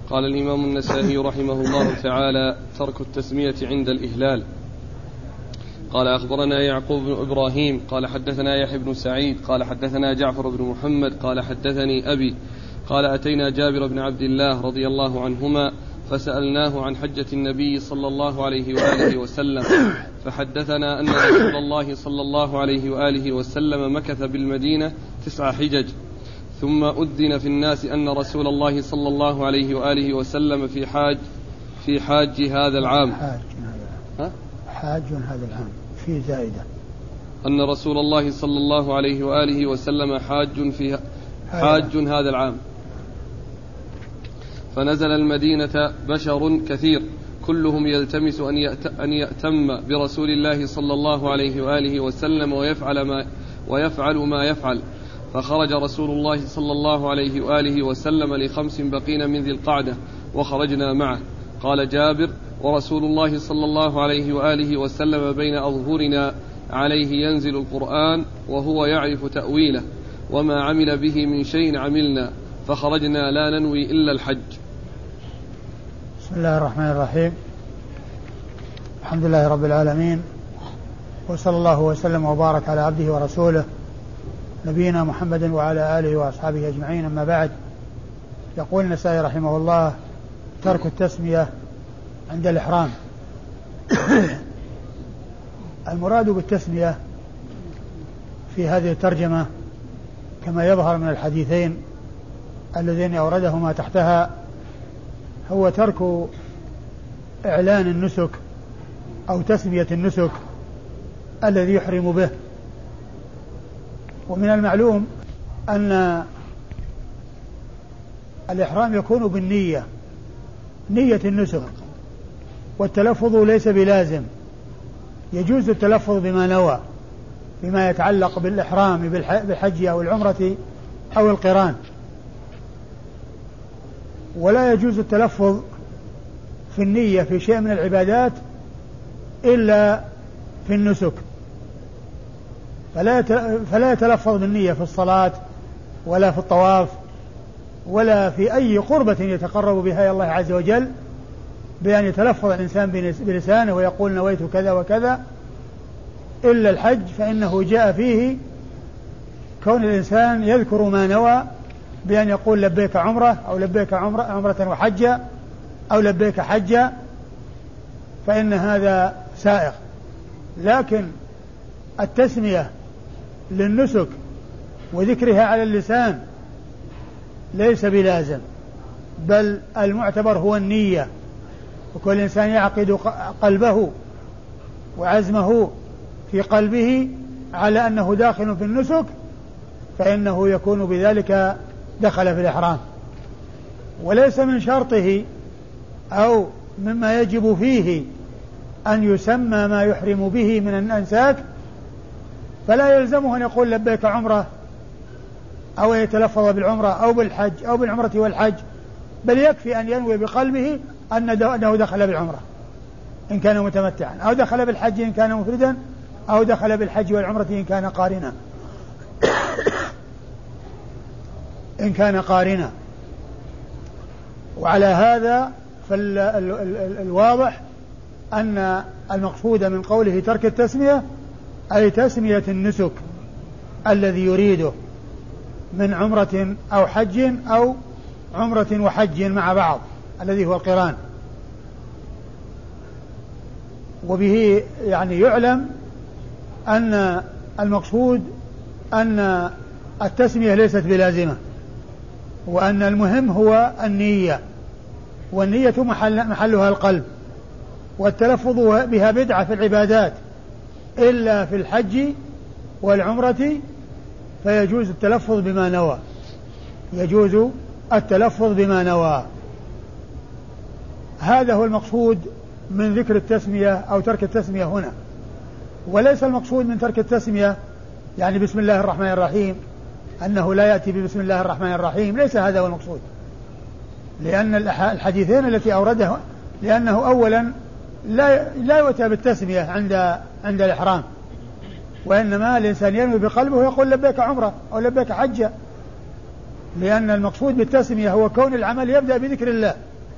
قال الإمام النسائي رحمه الله تعالى: ترك التسمية عند الإهلال. قال: أخبرنا يعقوب بن إبراهيم قال حدثنا يحيى بن سعيد قال حدثنا جعفر بن محمد قال حدثني أبي قال: أتينا جابر بن عبد الله رضي الله عنهما فسألناه عن حجة النبي صلى الله عليه وآله وسلم، فحدثنا أن رسول الله صلى الله عليه وآله وسلم مكث بالمدينة 9 حجج، ثم أذن في الناس أن رسول الله صلى الله عليه وآله وسلم في حاج هذا العام. حاج هذا العام في زائدة، أن رسول الله صلى الله عليه وآله وسلم حاج هذا العام. فنزل المدينة بشر كثير كلهم يلتمس أن يأتم برسول الله صلى الله عليه وآله وسلم ويفعل ما يفعل. فخرج رسول الله صلى الله عليه وآله وسلم ل5 بقين من ذي القعدة وخرجنا معه. قال جابر: ورسول الله صلى الله عليه وآله وسلم بين أظهرنا عليه ينزل القرآن وهو يعرف تأويله، وما عمل به من شيء عملنا، فخرجنا لا ننوي إلا الحج. بسم الله الرحمن الرحيم. الحمد لله رب العالمين، وصلى الله وسلم وبارك على عبده ورسوله نبينا محمد وعلى آله وأصحابه أجمعين. أما بعد، يقول النسائي رحمه الله: ترك التسمية عند الإحرام. المراد بالتسمية في هذه الترجمة كما يظهر من الحديثين اللذين أوردهما تحتها هو ترك إعلان النسك أو تسمية النسك الذي يحرم به. ومن المعلوم أن الإحرام يكون بالنية، نية النسك، والتلفظ ليس بلازم، يجوز التلفظ بما نوى بما يتعلق بالإحرام بالحج أو العمرة أو القران، ولا يجوز التلفظ في النية في شيء من العبادات إلا في النسك، فلا يتلفظ بالنية في الصلاة ولا في الطواف ولا في أي قربة يتقرب بها إلى الله عز وجل بأن يتلفظ الإنسان بلسانه ويقول نويت كذا وكذا، إلا الحج، فإنه جاء فيه كون الإنسان يذكر ما نوى بأن يقول لبيك عمرة أو لبيك عمرة وحجة أو لبيك حجة، فإن هذا سائغ. لكن التسمية للنسك وذكرها على اللسان ليس بلازم، بل المعتبر هو النية، وكل إنسان يعقد قلبه وعزمه في قلبه على أنه داخل في النسك، فإنه يكون بذلك دخل في الإحرام. وليس من شرطه أو مما يجب فيه أن يسمى ما يحرم به من الأنساك، فلا يلزمه أن يقول لبيك عمرة أو يتلفظ بالعمرة أو بالحج أو بالعمرة والحج، بل يكفي أن ينوي بقلبه أنه دخل بالعمرة إن كان متمتعا، أو دخل بالحج إن كان مفردا، أو دخل بالحج والعمرة إن كان قارنا. وعلى هذا فالواضح أن المقصود من قوله ترك التسمية أي تسمية النسك الذي يريده من عمرة أو حج أو عمرة وحج مع بعض الذي هو القران. وبه يعني يعلم أن المقصود أن التسمية ليست بلازمة، وأن المهم هو النية، والنية محلها القلب، والتلفظ بها بدعة في العبادات إلا في الحج والعمرة، فيجوز التلفظ بما نوى، يجوز التلفظ بما نوى. هذا هو المقصود من ذكر التسمية أو ترك التسمية هنا، وليس المقصود من ترك التسمية يعني بسم الله الرحمن الرحيم أنه لا يأتي بسم الله الرحمن الرحيم، ليس هذا هو المقصود، لأن الحديثين التي أورده، لأنه أولا لا يؤتى بالتسمية عند الإحرام، وإنما الإنسان ينوي بقلبه ويقول لبيك عمرة أو لبيك حجة، لأن المقصود بالتسمية هو كون العمل يبدأ بذكر الله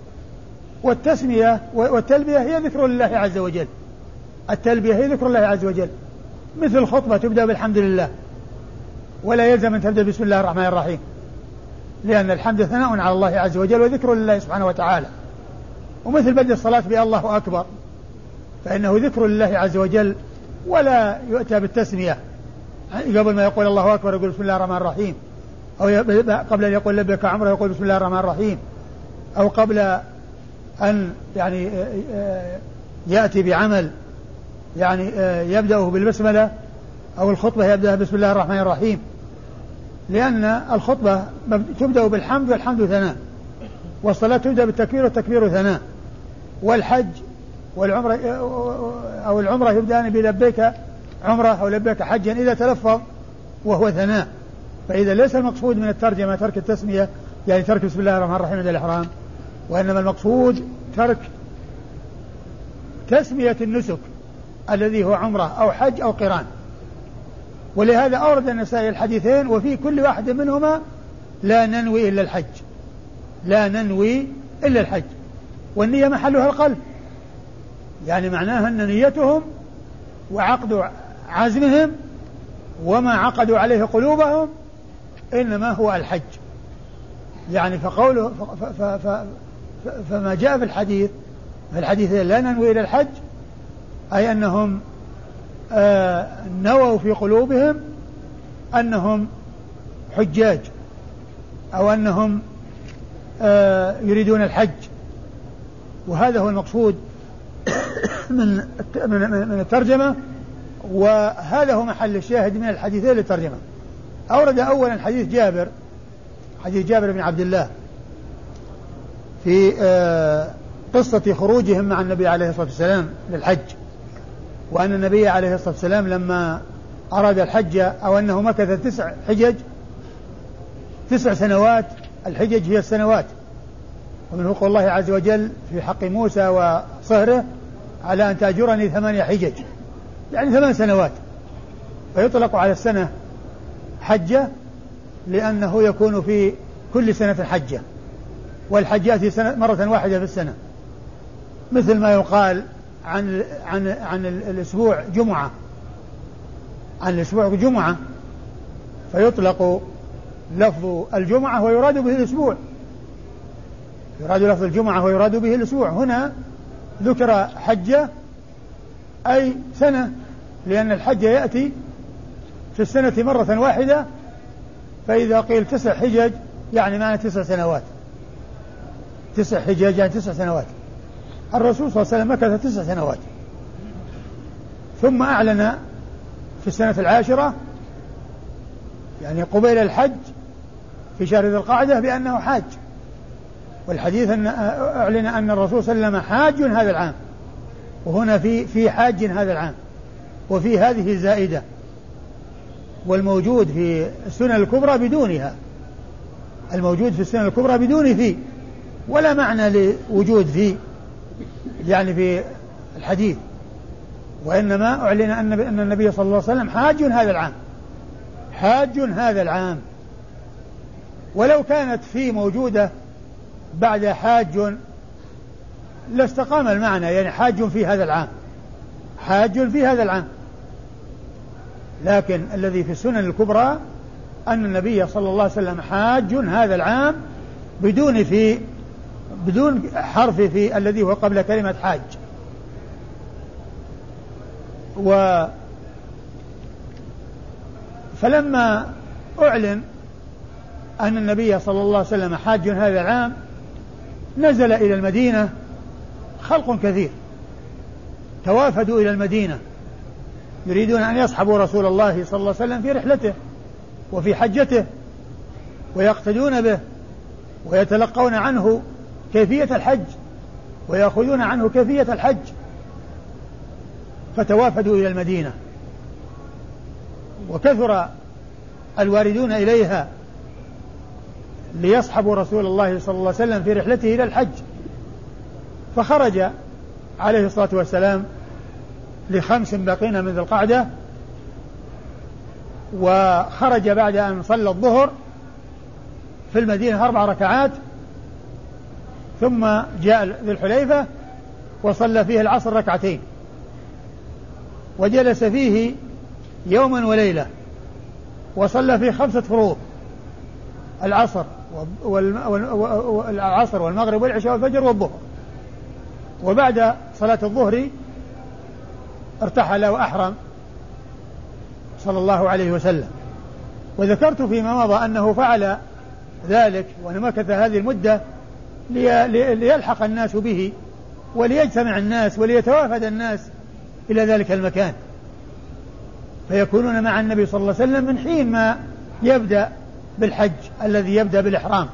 والتلبية هي ذكر الله عز وجل. التلبية هي ذكر الله عز وجل، مثل الخطبة تبدأ بالحمد لله، ولا يلزم أن تبدأ بسم الله الرحمن الرحيم، لأن الحمد ثناء على الله عز وجل وذكر لله سبحانه وتعالى. ومثل بدء الصلاة بالله أكبر، فإنه ذكر لله عز وجل، ولا يؤتى بالتسمية قبل ما يقول الله أكبر يقول بسم الله الرحمن الرحيم، أو قبل أن يقول لبيك عمره يقول بسم الله الرحمن الرحيم، أو قبل أن يعني يأتي بعمل يعني يبدأه بالبسملة، أو الخطبة يبدأ بسم الله الرحمن الرحيم، لأن الخطبة تبدأ بالحمد والحمد ثناء، والصلاة تبدأ بالتكبير والتكبير ثناء، والحج والعمرة أو العمرة يبدأ بلبيك عمرة أو لبيك حجا إذا تلفظ وهو ثناء. فإذا ليس المقصود من الترجمة ترك التسمية، يعني ترك بسم الله الرحمن الرحيم عند الإحرام، وإنما المقصود ترك تسمية النسك الذي هو عمرة أو حج أو قران. ولهذا أورد النسائي الحديثين، وفي كل واحد منهما لا ننوي إلا الحج، لا ننوي إلا الحج، والنية محلها القلب، يعني معناها أن نيتهم وعقد عزمهم وما عقدوا عليه قلوبهم إنما هو الحج. يعني فقوله فما جاء في الحديث لا ننوي إلى الحج، أي أنهم نووا في قلوبهم أنهم حجاج، أو أنهم يريدون الحج، وهذا هو المقصود من الترجمة، وهذا هو محل الشاهد من الحديثين للترجمة. أورد أولا حديث جابر بن عبد الله في قصة خروجهم مع النبي عليه الصلاة والسلام للحج، وأن النبي عليه الصلاة والسلام لما أراد الحج، أو أنه مكث 9 حجج 9 سنوات، الحجج هي السنوات، ومنه قول الله عز وجل في حق موسى وصهره على أن تأجرني 8 حجج، يعني 8 سنوات، فيطلق على السنة حجة لأنه يكون في كل سنة حجة، والحج يأتي مرة واحدة في السنة، مثل ما يقال عن الأسبوع جمعة، عن الأسبوع جمعة، فيطلق لفظ الجمعة ويراد به الأسبوع، يراد لفظ الجمعة ويراد به الأسبوع. هنا ذكر حجة أي سنة، لأن الحج يأتي في السنة مرة واحدة، فإذا قيل 9 حجج يعني معنى 9 سنوات، 9 حجج يعني 9 سنوات. الرسول صلى الله عليه وسلم مكث 9 سنوات، ثم أعلن في السنة 10 يعني قبيل الحج في شهر ذي القعدة بأنه حاج، والحديث أن أعلن أن الرسول صلى الله عليه وسلم حاج هذا العام، وهنا في حاج هذا العام، وفي هذه زائدة، والموجود في السنن الكبرى بدونها، الموجود في السنن الكبرى بدون في، ولا معنى لوجود في يعني في الحديث، وإنما أعلن أن النبي صلى الله عليه وسلم حاج هذا العام، حاج هذا العام. ولو كانت في موجودة بعد حاج لاستقام المعنى، يعني حاج في هذا العام، حاج في هذا العام، لكن الذي في السنن الكبرى أن النبي صلى الله عليه وسلم حاج هذا العام بدون حرف في الذي هو قبل كلمة حاج. فلما أعلن أن النبي صلى الله عليه وسلم حاج هذا العام، نزل إلى المدينة خلق كثير، توافدوا إلى المدينة يريدون أن يصحبوا رسول الله صلى الله عليه وسلم في رحلته وفي حجته، ويقتدون به ويتلقون عنه كيفية الحج ويأخذون عنه كيفية الحج، فتوافدوا إلى المدينة، وكثر الواردون إليها ليصحبوا رسول الله صلى الله عليه وسلم في رحلته إلى الحج. فخرج عليه الصلاة والسلام ل5 بقين من ذي القعدة، وخرج بعد أن صلى الظهر في المدينة 4 ركعات، ثم جاء ذو الحليفة وصلى فيه العصر ركعتين، وجلس فيه يوما وليلة، وصلى فيه 5 فروض: العصر والمغرب والعشاء والفجر والظهر. وبعد صلاة الظهر ارتحل وأحرم صلى الله عليه وسلم. وذكرت فيما مضى أنه فعل ذلك ومكث هذه المدة ليلحق الناس به وليجتمع الناس وليتوافد الناس إلى ذلك المكان، فيكونون مع النبي صلى الله عليه وسلم من حين ما يبدأ بالحج الذي يبدأ بالإحرام.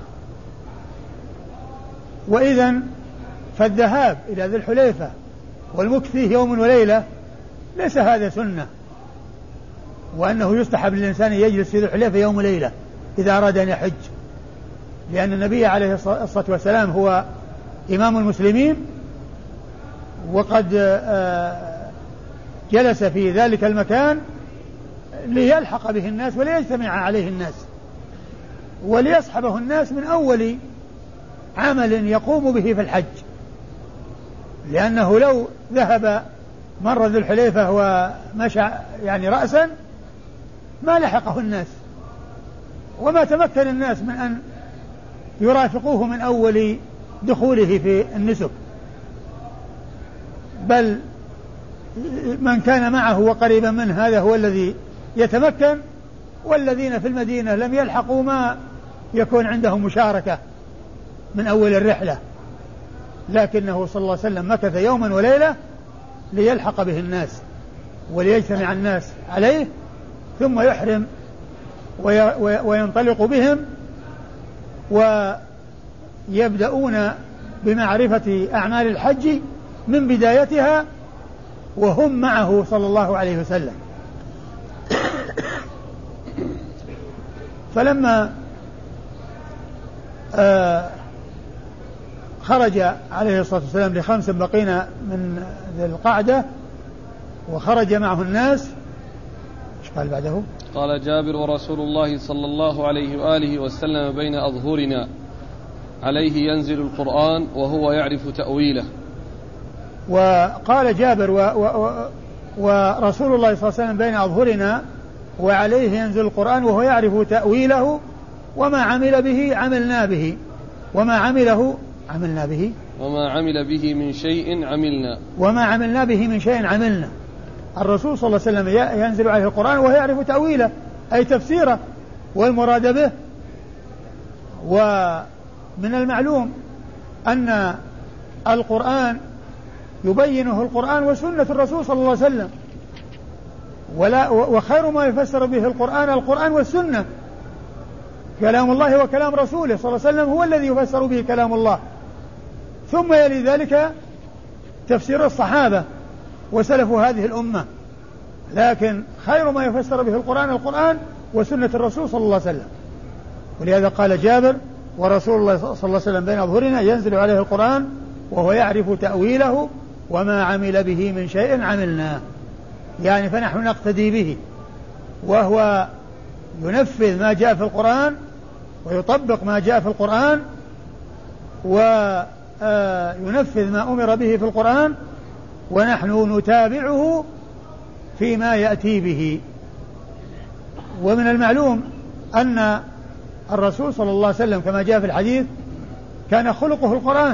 وإذن فالذهاب إلى ذي الحليفة والمكث فيه يوم وليلة ليس هذا سنة، وأنه يستحب للإنسان يجلس في ذي الحليفة يوم وليلة إذا أراد أن يحج، لأن النبي عليه الصلاة والسلام هو إمام المسلمين، وقد جلس في ذلك المكان ليلحق به الناس وليجتمع عليه الناس وليصحبه الناس من أول عمل يقوم به في الحج، لأنه لو ذهب مر ذو الحليفة ومشى يعني رأسا ما لحقه الناس وما تمكن الناس من أن يرافقوه من أول دخوله في النسك، بل من كان معه وقريبا منه هذا هو الذي يتمكن، والذين في المدينة لم يلحقوا ما يكون عندهم مشاركة من أول الرحلة، لكنه صلى الله عليه وسلم مكث يوما وليلة ليلحق به الناس وليجتمع الناس عليه، ثم يحرم وينطلق بهم ويبدأون بمعرفة أعمال الحج من بدايتها وهم معه صلى الله عليه وسلم. فلما خرج عليه الصلاة والسلام ل5 بقين من ذي القعدة وخرج معه الناس، ايش قال بعده؟ قال جابر: ورسول الله صلى الله عليه وآله وسلم بين أظهرنا عليه ينزل القرآن وهو يعرف تأويله. وقال جابر ورسول الله صلى الله عليه وسلم بين أظهرنا وعليه ينزل القرآن وهو يعرف تأويله، وما عمل به عملنا به، وما عمله عملنا به، وما عمل به من شيء عملنا، وما عملنا به من شيء عملنا. الرسول صلى الله عليه وسلم ينزل عليه القرآن وهو يعرف تأويله أي تفسيره والمراد به. ومن المعلوم أن القرآن يبينه القرآن وسنة الرسول صلى الله عليه وسلم، وخير ما يفسر به القرآن والسنة، كلام الله وكلام رسوله صلى الله عليه وسلم هو الذي يفسر به كلام الله، ثم يلي ذلك تفسير الصحابة وسلف هذه الأمة، لكن خير ما يفسر به القرآن وسنة الرسول صلى الله عليه وسلم. ولهذا قال جابر: ورسول الله صلى الله عليه وسلم بين أظهرنا ينزل عليه القرآن وهو يعرف تأويله وما عمل به من شيء عملنا، يعني فنحن نقتدي به، وهو ينفذ ما جاء في القرآن ويطبق ما جاء في القرآن وينفذ ما أمر به في القرآن، ونحن نتابعه فيما يأتي به. ومن المعلوم أن الرسول صلى الله عليه وسلم كما جاء في الحديث كان خلقه القرآن،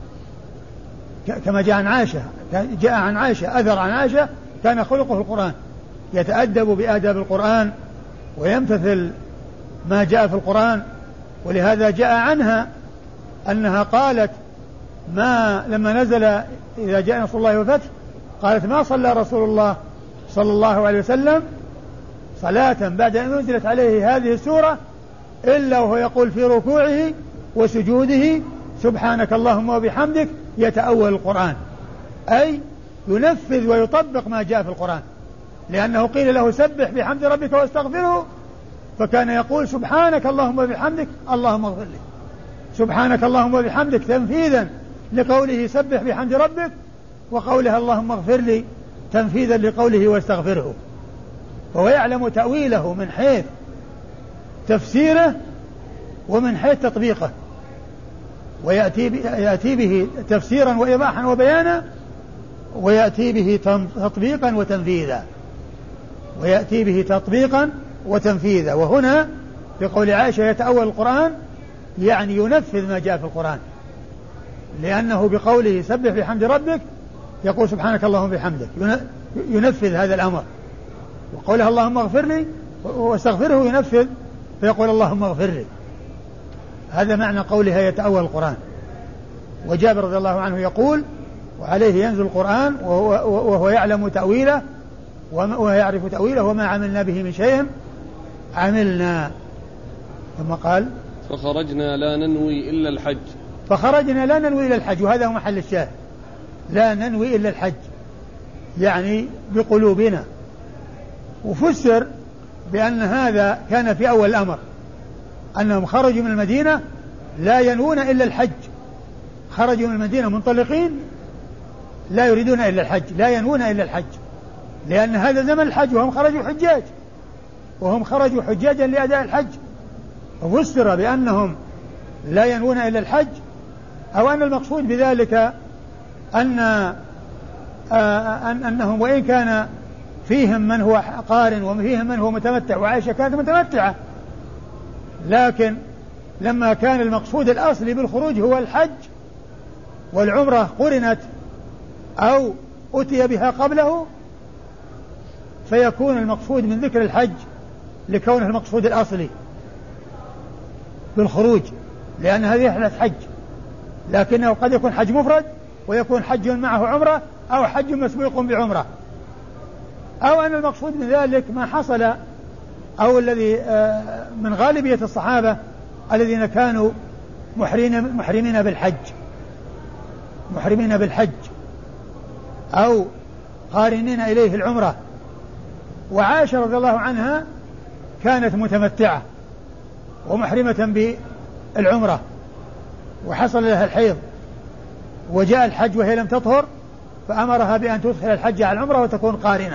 كما جاء عن عائشة أثر عن عائشة كان خلقه القرآن، يتأدب بآداب القرآن ويمتثل ما جاء في القرآن. ولهذا جاء عنها أنها قالت لما نزل إذا جاء نصر الله والفتح قالت: ما صلى رسول الله صلى الله عليه وسلم صلاة بعد أن نزلت عليه هذه السورة إلا وهو يقول في ركوعه وسجوده: سبحانك اللهم وبحمدك، يتأول القرآن، أي ينفذ ويطبق ما جاء في القرآن، لأنه قيل له: سبح بحمد ربك واستغفره، فكان يقول: سبحانك اللهم وبحمدك اللهم اغفر لي، سبحانك اللهم وبحمدك تنفيذا لقوله سبح بحمد ربك، وقولها اللهم اغفر لي تنفيذا لقوله واستغفره. وهو يعلم تأويله من حيث تفسيره ومن حيث تطبيقه، ويأتي به تفسيرا وإيضاحا وبيانا، ويأتي به تطبيقا وتنفيذا، ويأتي به تطبيقا وتنفيذا. وهنا في قول عائشة يتأول القرآن يعني ينفذ ما جاء في القرآن، لأنه بقوله سبح بحمد ربك يقول سبحانك اللهم بحمدك، ينفذ هذا الأمر. وقولها اللهم اغفر لي واستغفره ينفذ فيقول اللهم اغفر لي. هذا معنى قولها يتأول القرآن. وجابر رضي الله عنه يقول وعليه ينزل القرآن وهو يعلم تأويله ويعرف تأويله وما عملنا به من شيء عملنا. ثم قال فخرجنا لا ننوي إلا الحج. فخرجنا لا ننوي إلا الحج، وهذا هو محل الشاهد، لا ننوي إلا الحج يعني بقلوبنا. وفسر بأن هذا كان في أول الأمر، أنهم خرجوا من المدينة لا ينوون إلا الحج، خرجوا من المدينة منطلقين لا يريدون إلا الحج، لا ينوون إلا الحج، لأن هذا زمن الحج وهم خرجوا حجاج، وهم خرجوا حجاجا لأداء الحج. وفسر بأنهم لا ينوون إلا الحج، أو أن المقصود بذلك أنهم وإن كان فيهم من هو قارن وفيهم من هو متمتع، وعائشة كانت متمتعة، لكن لما كان المقصود الأصلي بالخروج هو الحج والعمرة قرنت أو أتي بها قبله، فيكون المقصود من ذكر الحج لكونه المقصود الأصلي بالخروج، لأن هذه رحلة حج، لكنه قد يكون حج مفرد ويكون حج معه عمرة أو حج مسبوق بعمرة، أو أن المقصود من ذلك ما حصل أو الذي من غالبية الصحابة الذين كانوا محرمين بالحج أو قارنين إليه العمرة. وعائشة رضي الله عنها كانت متمتعة ومحرمة بالعمرة وحصل لها الحيض وجاء الحج وهي لم تطهر، فأمرها بأن تدخل الحج على العمرة وتكون قارنة.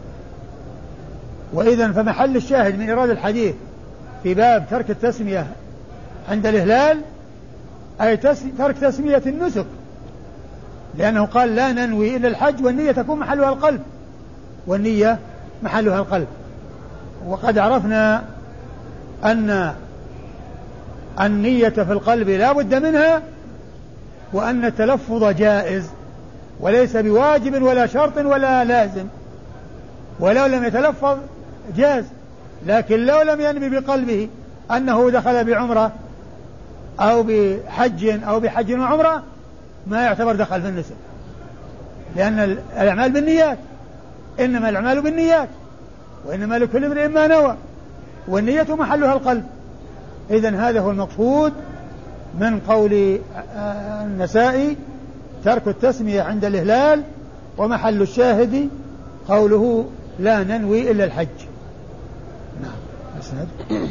وإذن فمحل الشاهد من إيراد الحديث في باب ترك التسمية عند الإهلال أي ترك تسمية النسك، لأنه قال لا ننوي إلا الحج، والنية تكون محلها القلب، والنية محلها القلب. وقد عرفنا أن النية في القلب لا بد منها، وأن التلفظ جائز وليس بواجب ولا شرط ولا لازم، ولو لم يتلفظ جاز، لكن لو لم ينوي بقلبه أنه دخل بعمرة أو بحج وعمرة ما يعتبر دخل في النسك، لأن الأعمال بالنيات، إنما الأعمال بالنيات وإنما لكل امرئ ما نوى، والنية محلها القلب. إذن هذا هو المقصود من قول النسائي ترك التسمية عند الإهلال، ومحل الشاهد قوله لا ننوي إلا الحج. نعم.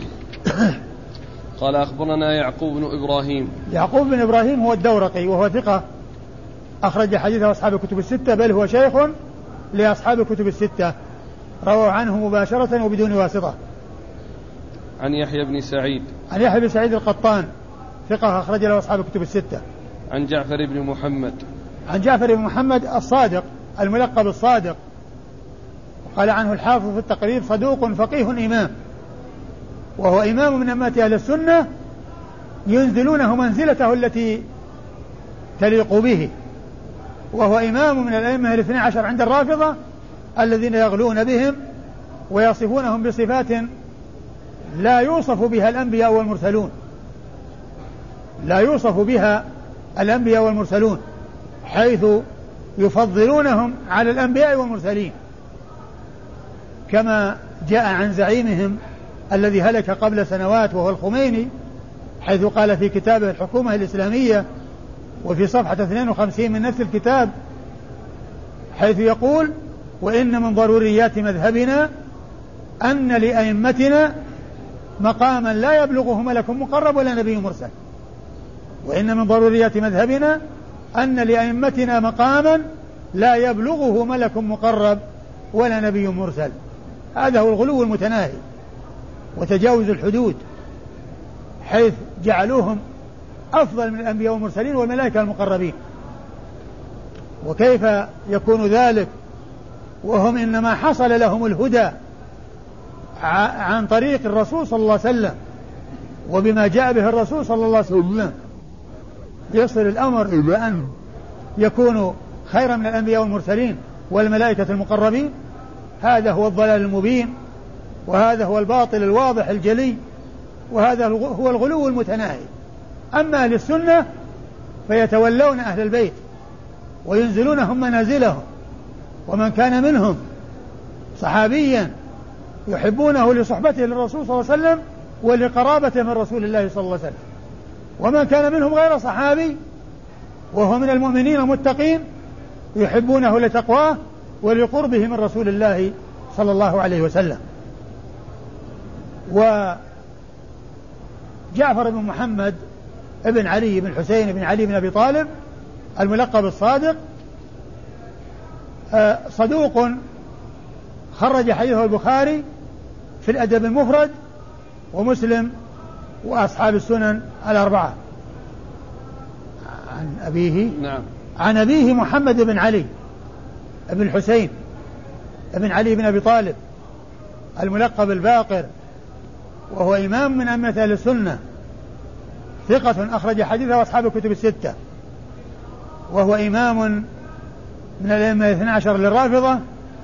قال أخبرنا يعقوب بن إبراهيم. يعقوب بن إبراهيم هو الدورقي وهو ثقة أخرج حديثه أصحاب الكتب الستة، بل هو شيخ لأصحاب الكتب الستة، رووا عنه مباشرة وبدون واسطة. عن يحيى بن سعيد. عن يحيى بن سعيد القطان ثقة أخرج له أصحاب الكتب الستة. عن جعفر بن محمد. عن جعفر بن محمد الصادق الملقب الصادق، وقال عنه الحافظ في التقريب صدوق فقيه إمام، وهو إمام من أئمة أهل السنة ينزلونه منزلته التي تليق به، وهو إمام من الأئمة الاثني عشر عند الرافضة الذين يغلون بهم ويصفونهم بصفات لا يوصف بها الأنبياء والمرسلون، لا يوصف بها الأنبياء والمرسلون، حيث يفضلونهم على الأنبياء والمرسلين، كما جاء عن زعيمهم الذي هلك قبل سنوات وهو الخميني، حيث قال في كتابه الحكومة الإسلامية وفي صفحة 52 من نفس الكتاب، حيث يقول وإن من ضروريات مذهبنا أن لأئمتنا مقاما لا يبلغه ملك مقرب ولا نبي مرسل. وإن من ضروريات مذهبنا أن لأئمتنا مقاما لا يبلغه ملك مقرب ولا نبي مرسل. هذا هو الغلو المتناهي وتجاوز الحدود، حيث جعلوهم أفضل من الأنبياء والمرسلين والملائكة المقربين. وكيف يكون ذلك وهم إنما حصل لهم الهدى عن طريق الرسول صلى الله عليه وسلم وبما جاء به الرسول صلى الله عليه وسلم، يصل الأمر إلى أن يكونوا خيرا من الأنبياء والمرسلين والملائكة المقربين؟ هذا هو الضلال المبين، وهذا هو الباطل الواضح الجلي، وهذا هو الغلو المتناهي. أما أهل السنة فيتولون أهل البيت وينزلونهم منازلهم، ومن كان منهم صحابيا يحبونه لصحبته للرسول صلى الله عليه وسلم ولقرابته من رسول الله صلى الله عليه وسلم، ومن كان منهم غير صحابي وهو من المؤمنين المتقين يحبونه لتقواه ولقربه من رسول الله صلى الله عليه وسلم. وجعفر بن محمد ابن علي بن حسين بن علي بن أبي طالب الملقب الصادق صدوق خرج حديثه البخاري في الأدب المفرد ومسلم وأصحاب السنن الأربعة. عن أبيه نعم. عن أبيه محمد بن علي بن الحسين بن علي بن أبي طالب الملقب الباقر، وهو إمام من أئمة أهل السنة، ثقة أخرج حديثه أصحاب الكتب الستة، وهو إمام من الأئمة 12 للرافضة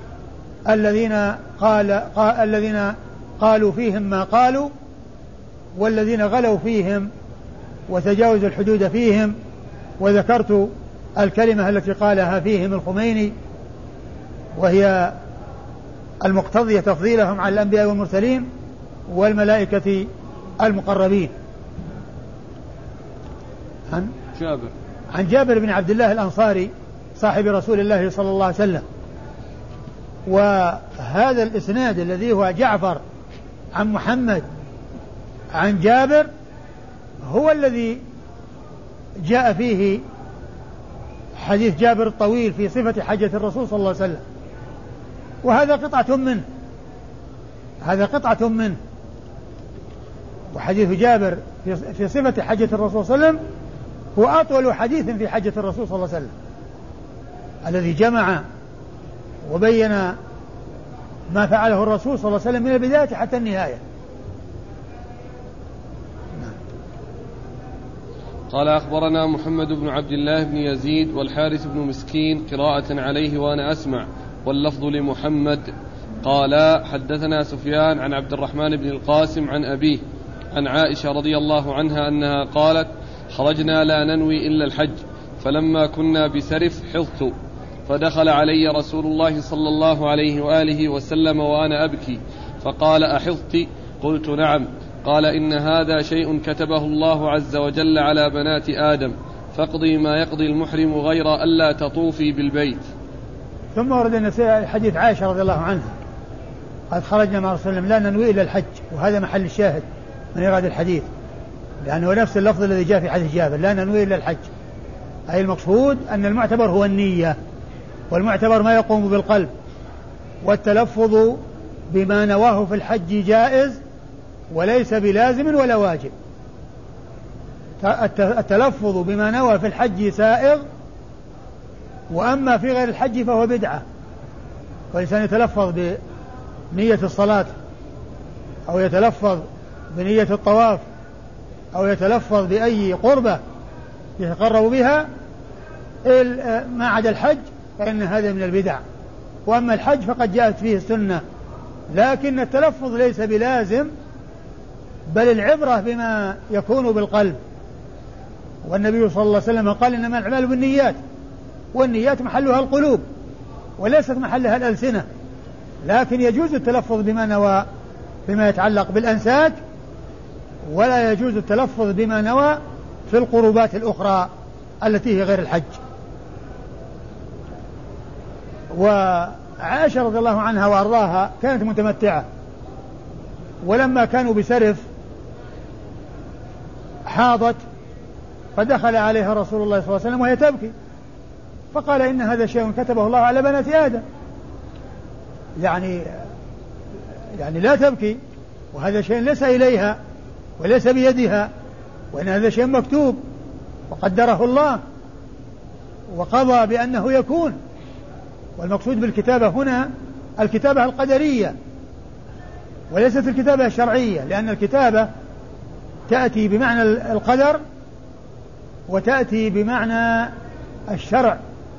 الذين قالوا فيهم ما قالوا، والذين غلوا فيهم وتجاوزوا الحدود فيهم. وذكرت الكلمة التي قالها فيهم الخميني، وهي المقتضية تفضيلهم على الأنبياء والمرسلين والملائكة المقربين. عن جابر بن عبد الله الأنصاري صاحب رسول الله صلى الله عليه وسلم. وهذا الإسناد الذي هو جعفر عن محمد عن جابر هو الذي جاء فيه حديث جابر الطويل في صفة حجة الرسول صلى الله عليه وسلم، وهذا قطعة منه. وحديث جابر في صفة حجة الرسول صلى الله عليه وسلم هو أطول حديث في حجة الرسول صلى الله عليه وسلم، الذي جمع وبين ما فعله الرسول صلى الله عليه وسلم من البداية حتى النهاية. قال أخبرنا محمد بن عبد الله بن يزيد والحارث بن مسكين قراءة عليه وأنا أسمع، واللفظ لمحمد. قال حدثنا سفيان عن عبد الرحمن بن القاسم عن أبيه عن عائشة رضي الله عنها أنها قالت: خرجنا لا ننوي إلا الحج، فلما كنا بسرف حضت، فدخل علي رسول الله صلى الله عليه وآله وسلم وأنا أبكي، فقال: أحضت؟ قلت: نعم. قال: إن هذا شيء كتبه الله عز وجل على بنات آدم، فاقضي ما يقضي المحرم غير ألا تطوفي بالبيت. ثم ورد النسائي حديث عائشة رضي الله عنها قد خرجنا مع رسول الله لا ننوي إلا الحج، وهذا محل الشاهد من إيراد الحديث، لأنه نفس اللفظ الذي جاء في حديث جابر لا ننوي إلا الحج، أي المقصود أن المعتبر هو النية، والمعتبر ما يقوم بالقلب، والتلفظ بما نواه في الحج جائز وليس بلازم ولا واجب. التلفظ بما نوى في الحج سائغ، وأما في غير الحج فهو بدعة. والإنسان يتلفظ بنية الصلاة أو يتلفظ بنية الطواف أو يتلفظ بأي قربة يتقرب بها ما عدا الحج فإن هذا من البدع. وأما الحج فقد جاءت فيه السنة، لكن التلفظ ليس بلازم، بل العبرة بما يكون بالقلب. والنبي صلى الله عليه وسلم قال: إنما الأعمال بالنيات، والنيات محلها القلوب وليست محلها الألسنة، لكن يجوز التلفظ بما نوى بما يتعلق بالأنساك، ولا يجوز التلفظ بما نوى في القربات الأخرى التي هي غير الحج. وعائشة رضي الله عنها وأرضاها كانت متمتعة، ولما كانوا بسرف حاضت، فدخل عليها رسول الله صلى الله عليه وسلم وهي تبكي، فقال: إن هذا شيء كتبه الله على بنات آدم، يعني لا تبكي، وهذا شيء ليس إليها وليس بيدها، وإن هذا شيء مكتوب وقدره الله وقضى بأنه يكون. والمقصود بالكتابة هنا الكتابة القدرية وليست الكتابة الشرعية، لأن الكتابة تأتي بمعنى القدر وتأتي بمعنى الشرع.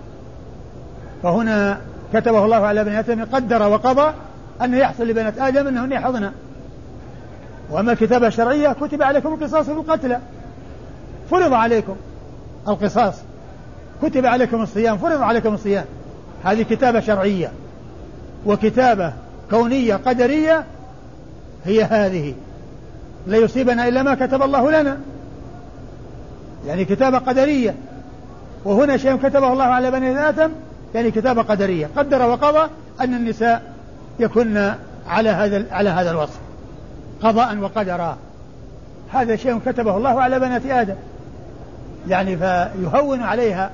فهنا كتبه الله على بني آدم قدر وقضى أن يحصل لبنات آدم أنهن يحضن. وأما الكتابة الشرعية كتب عليكم القصاص في القتلى، فرض عليكم القصاص، كتب عليكم الصيام، فرض عليكم الصيام. هذه كتابة شرعية. وكتابة كونية قدرية هي هذه، لا يصيبنا إلا ما كتب الله لنا، يعني كتابة قدرية. وهنا شيء كتبه الله على بني آدم يعني كتابة قدرية، قدر وقضى أن النساء يكن على هذا الوصف قضاء وقدرا. هذا شيء كتبه الله على بنات آدم، يعني فيهون عليها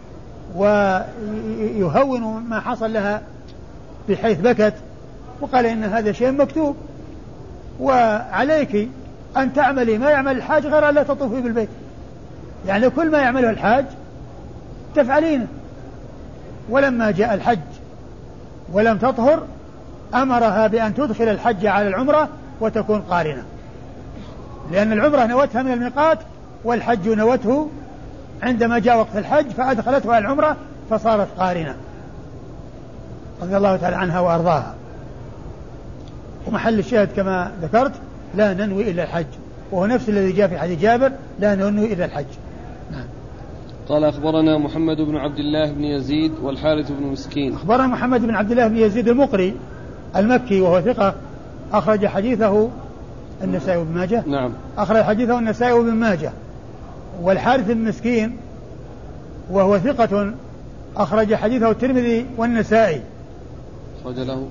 ويهون ما حصل لها بحيث بكت، وقال إن هذا شيء مكتوب، وعليك أن تعملي ما يعمل الحاج غير أن لا تطوفي بالبيت، يعني كل ما يعمله الحاج تفعلينه. ولما جاء الحج ولم تطهر أمرها بأن تدخل الحج على العمرة وتكون قارنة، لأن العمرة نوتها من الميقات والحج نوته عندما جاء وقت الحج، فأدخلتها العمرة فصارت قارنة رضي الله تعالى عنها وأرضاها. ومحل الشاهد كما ذكرت لا ننوي إلا الحج، وهو نفس الذي جاء في حديث جابر لا ننوي إلا الحج. نعم. قال أخبرنا محمد بن عبد الله بن يزيد والحارث بن مسكين. أخبرنا محمد بن عبد الله بن يزيد المقري المكي وهو ثقة أخرج حديثه النسائي وابن ماجه. نعم. أخرج حديثه النسائي وابن ماجه. والحارث بن مسكين وهو ثقة أخرج حديثه الترمذي والنسائي. أخرج له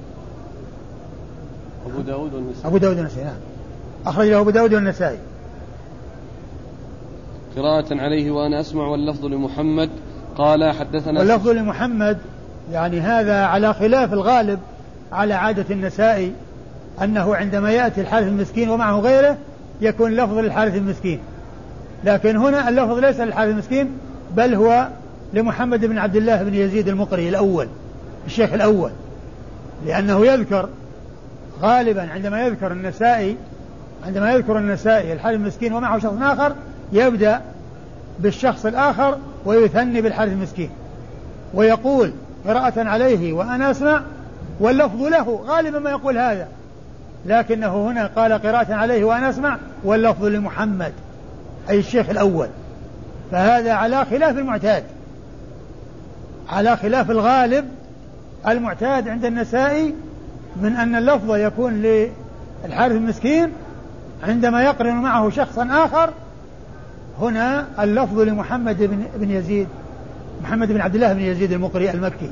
أبو داود والنسائي. أبو داود والنسائي نعم. أخرج له أبو داود والنسائي. قراءة عليه وأنا أسمع واللفظ لمحمد قال حدثنا. واللفظ لمحمد يعني هذا على خلاف الغالب على عادة النسائي، أنه عندما يأتي الحارث المسكين ومعه غيره يكون لفظ للحارث المسكين، لكن هنا اللفظ ليس للحارث المسكين بل هو لمحمد بن عبد الله بن يزيد المقري الأول الشيخ الأول، لأنه يذكر غالبا عندما يذكر النسائي الحارث المسكين ومعه شخص آخر يبدأ بالشخص الآخر ويثني بالحارث المسكين ويقول قراءة عليه وأنا أسمع واللفظ له، غالبا ما يقول هذا، لكنه هنا قال قراءة عليه وأنا أسمع واللفظ لمحمد أي الشيخ الأول. فهذا على خلاف المعتاد، على خلاف الغالب المعتاد عند النسائي من أن اللفظ يكون للحارث المسكين عندما يقرن معه شخصا آخر. هنا اللفظ لمحمد بن يزيد، محمد بن عبد الله بن يزيد المقري المكي.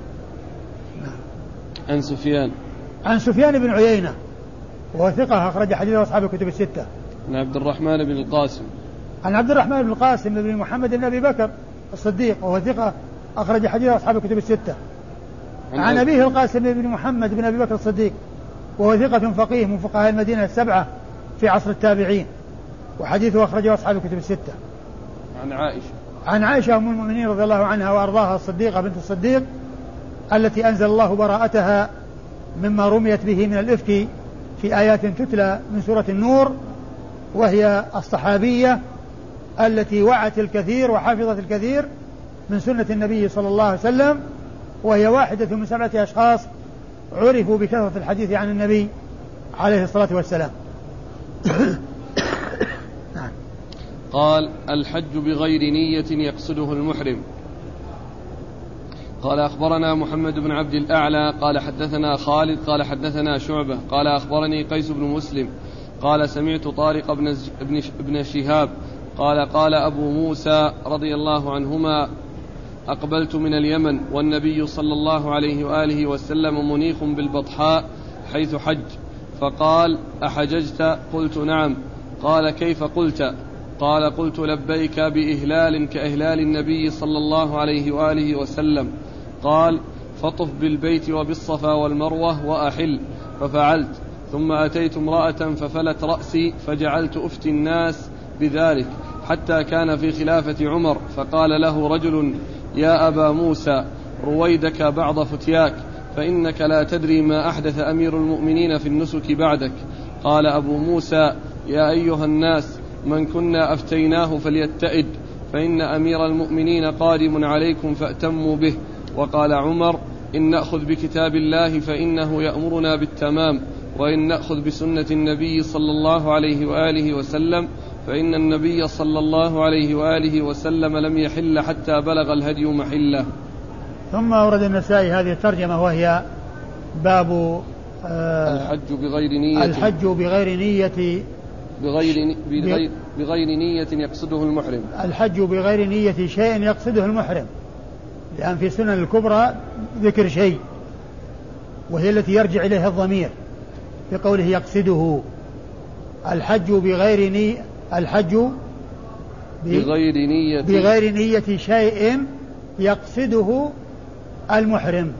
عن سفيان بن عيينة وهو ثقة أخرج حديثه أصحاب الكتب الستة. عن عبد الرحمن بن القاسم. عن عبد الرحمن بن القاسم بن محمد بن أبي بكر الصديق وهو ثقة أخرج حديثه أصحاب الكتب الستة. عن أبيه القاسم بن محمد بن أبي بكر الصديق وهو ثقة فقيه من فقهاء المدينة السبعة في عصر التابعين، وحديثه أخرجه أصحاب الكتب الستة. عن عائشة أم المؤمنين رضي الله عنها وأرضاها الصديقة بنت الصديق التي أنزل الله براءتها مما رميت به من الإفك في آيات تتلى من سورة النور، وهي الصحابية التي وعت الكثير وحفظت الكثير من سنة النبي صلى الله عليه وسلم، وهي واحدة من 7 أشخاص عرفوا بكثرة الحديث عن النبي عليه الصلاة والسلام. قال الحج بغير نية يقصده المحرم. قال أخبرنا محمد بن عبد الأعلى قال حدثنا خالد قال حدثنا شعبة قال أخبرني قيس بن مسلم قال سمعت طارق بن شهاب قال أبو موسى رضي الله عنهما أقبلت من اليمن والنبي صلى الله عليه وآله وسلم منيخ بالبطحاء حيث حج، فقال أحججت؟ قلت نعم. قال كيف قلت؟ قال قلت لبيك بإهلال كإهلال النبي صلى الله عليه وآله وسلم. قال فطف بالبيت وبالصفا والمروة وأحل، ففعلت، ثم أتيت امرأة ففلت رأسي فجعلت أفتي الناس بذلك، حتى كان في خلافة عمر، فقال له رجل: يا أبا موسى، رويدك بعض فتياك، فإنك لا تدري ما أحدث أمير المؤمنين في النسك بعدك. قال أبو موسى: يا أيها الناس، من كنا أفتيناه فليتئد، فإن أمير المؤمنين قادم عليكم فأتموا به. وقال عمر: إن نأخذ بكتاب الله فإنه يأمرنا بالتمام، وإن نأخذ بسنة النبي صلى الله عليه وآله وسلم فإن النبي صلى الله عليه وآله وسلم لم يحل حتى بلغ الهدي محله. ثم أورد النسائي هذه الترجمة وهي باب الحج بغير نية يقصده المحرم. الحج بغير نية شيء يقصده المحرم، لأن في سنن الكبرى ذكر شيء وهي التي يرجع إليها الضمير بقوله يقصده. الحج بغير نية شيء يقصده المحرم،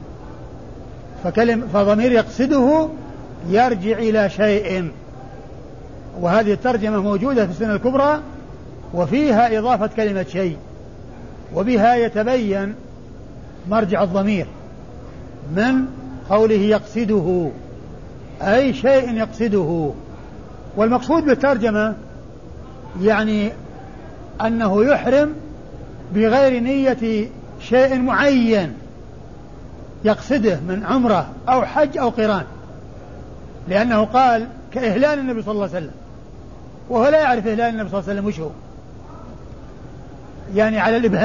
فضمير يقصده يرجع إلى شيء. وهذه الترجمة موجودة في السنة الكبرى وفيها إضافة كلمة شيء، وبها يتبين مرجع الضمير من قوله يقصده، أي شيء يقصده. والمقصود بالترجمة يعني أنه يحرم بغير نية شيء معين يقصده من عمرة أو حج أو قران، لأنه قال كإهلال النبي صلى الله عليه وسلم، وهو لا يعرف إهلال النبي صلى الله عليه وسلم وش هو، يعني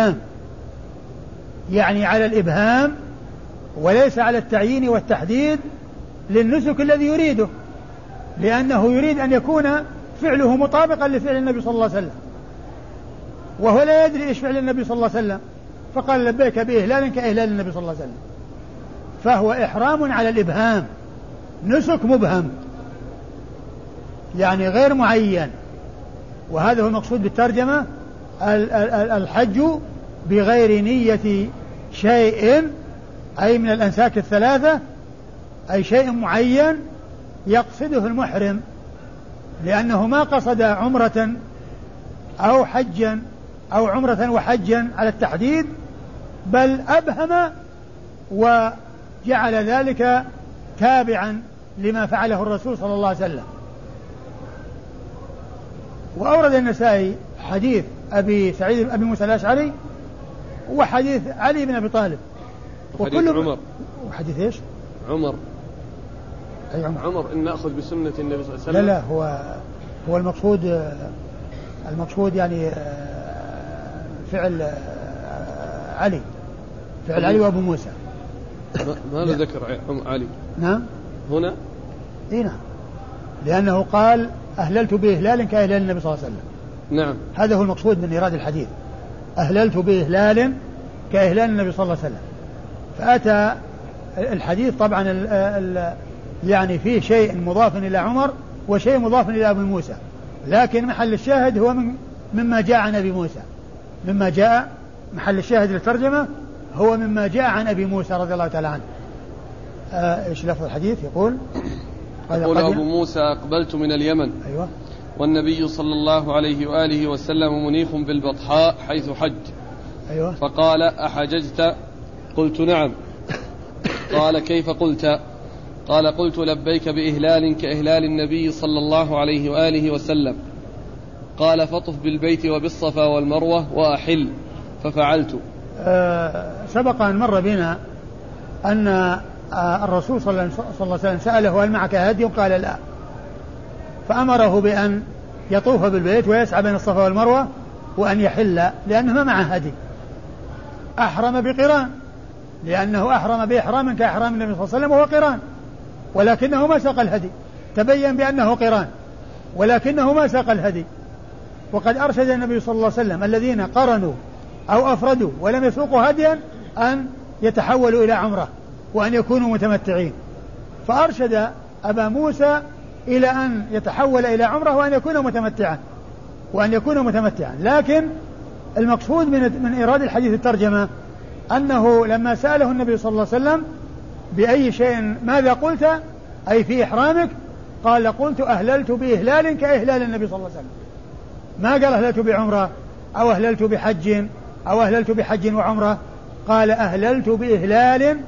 على الإبهام وليس على التعيين والتحديد للنسك الذي يريده، لأنه يريد أن يكون فعله مطابقا لفعل النبي صلى الله عليه وسلم، وهو لا يدري إيش فعل النبي صلى الله عليه وسلم، فقال لبيك بإهلال كإهلال النبي صلى الله عليه وسلم، فهو إحرام على الإبهام، نسك مبهم يعني غير معين. وهذا هو المقصود بالترجمة، الحج بغير نية شيء أي من الأنساك الثلاثة، أي شيء معين يقصده المحرم، لأنه ما قصد عمرة أو حجا أو عمرة وحجا على التحديد، بل أبهم وجعل ذلك تابعا لما فعله الرسول صلى الله عليه وسلم. وأورد النسائي حديث أبي موسى الأشعري وحديث علي بن أبي طالب وحديث عمر. وحديث إيش؟ عمر. أي عمر إن نأخذ بسنة النبي صلى الله عليه وسلم. لا هو المقصود يعني فعل علي، فعل علي وأبو موسى. ماذا ذكر علي؟ نعم هنا نعم، لأنه قال أهللت بإهلال كإهلال النبي صلى الله عليه وسلم. نعم، هذا هو المقصود من إيراد الحديث، أهللت بإهلال كإهلال النبي صلى الله عليه وسلم. فأتى الحديث طبعا يعني فيه شيء مضاف إلى عمر وشيء مضاف إلى أبي موسى، لكن محل الشاهد هو مما جاء عن أبي موسى، مما جاء محل الشاهد للترجمة هو مما جاء عن أبي موسى رضي الله تعالى عنه. إيش لفظ الحديث؟ يقول أبو موسى أقبلت من اليمن. أيوة. والنبي صلى الله عليه وآله وسلم منيخ بالبطحاء حيث حج. أيوة. فقال أحججت؟ قلت نعم. قال كيف قلت؟ قال قلت لبيك بإهلال كإهلال النبي صلى الله عليه وآله وسلم. قال فطف بالبيت وبالصفا والمروة وأحل، ففعلت. سبق أن مر بنا أن الرسول صلى الله عليه وسلم سأله هل معك هدي؟ قال لا، فأمره بأن يطوف بالبيت ويسعى بين الصفا والمروة وأن يحل، لأنه ما معه هدي. أحرم بقران، لأنه أحرم بإحرام كإحرام النبي صلى الله عليه وسلم وهو قران، ولكنه ما ساق الهدي، تبين بأنه قران ولكنه ما ساق الهدي. وقد أرشد النبي صلى الله عليه وسلم الذين قرنوا أو أفردوا ولم يسوقوا هديا أن يتحولوا إلى عمرة وأن يكونوا متمتعين، فأرشد أبا موسى إلى أن يتحول إلى عمرة وأن يكون متمتعا لكن المقصود من إيراد الحديث الترجمة أنه لما سأله النبي صلى الله عليه وسلم بأي شيء ماذا قلت أي في إحرامك، قال قلت أهللت بإهلال كإهلال النبي صلى الله عليه وسلم، ما قال أهللت بعمرة أو أهللت بحج أو أهللت بحج وعمرة، قال أهللت بإهلال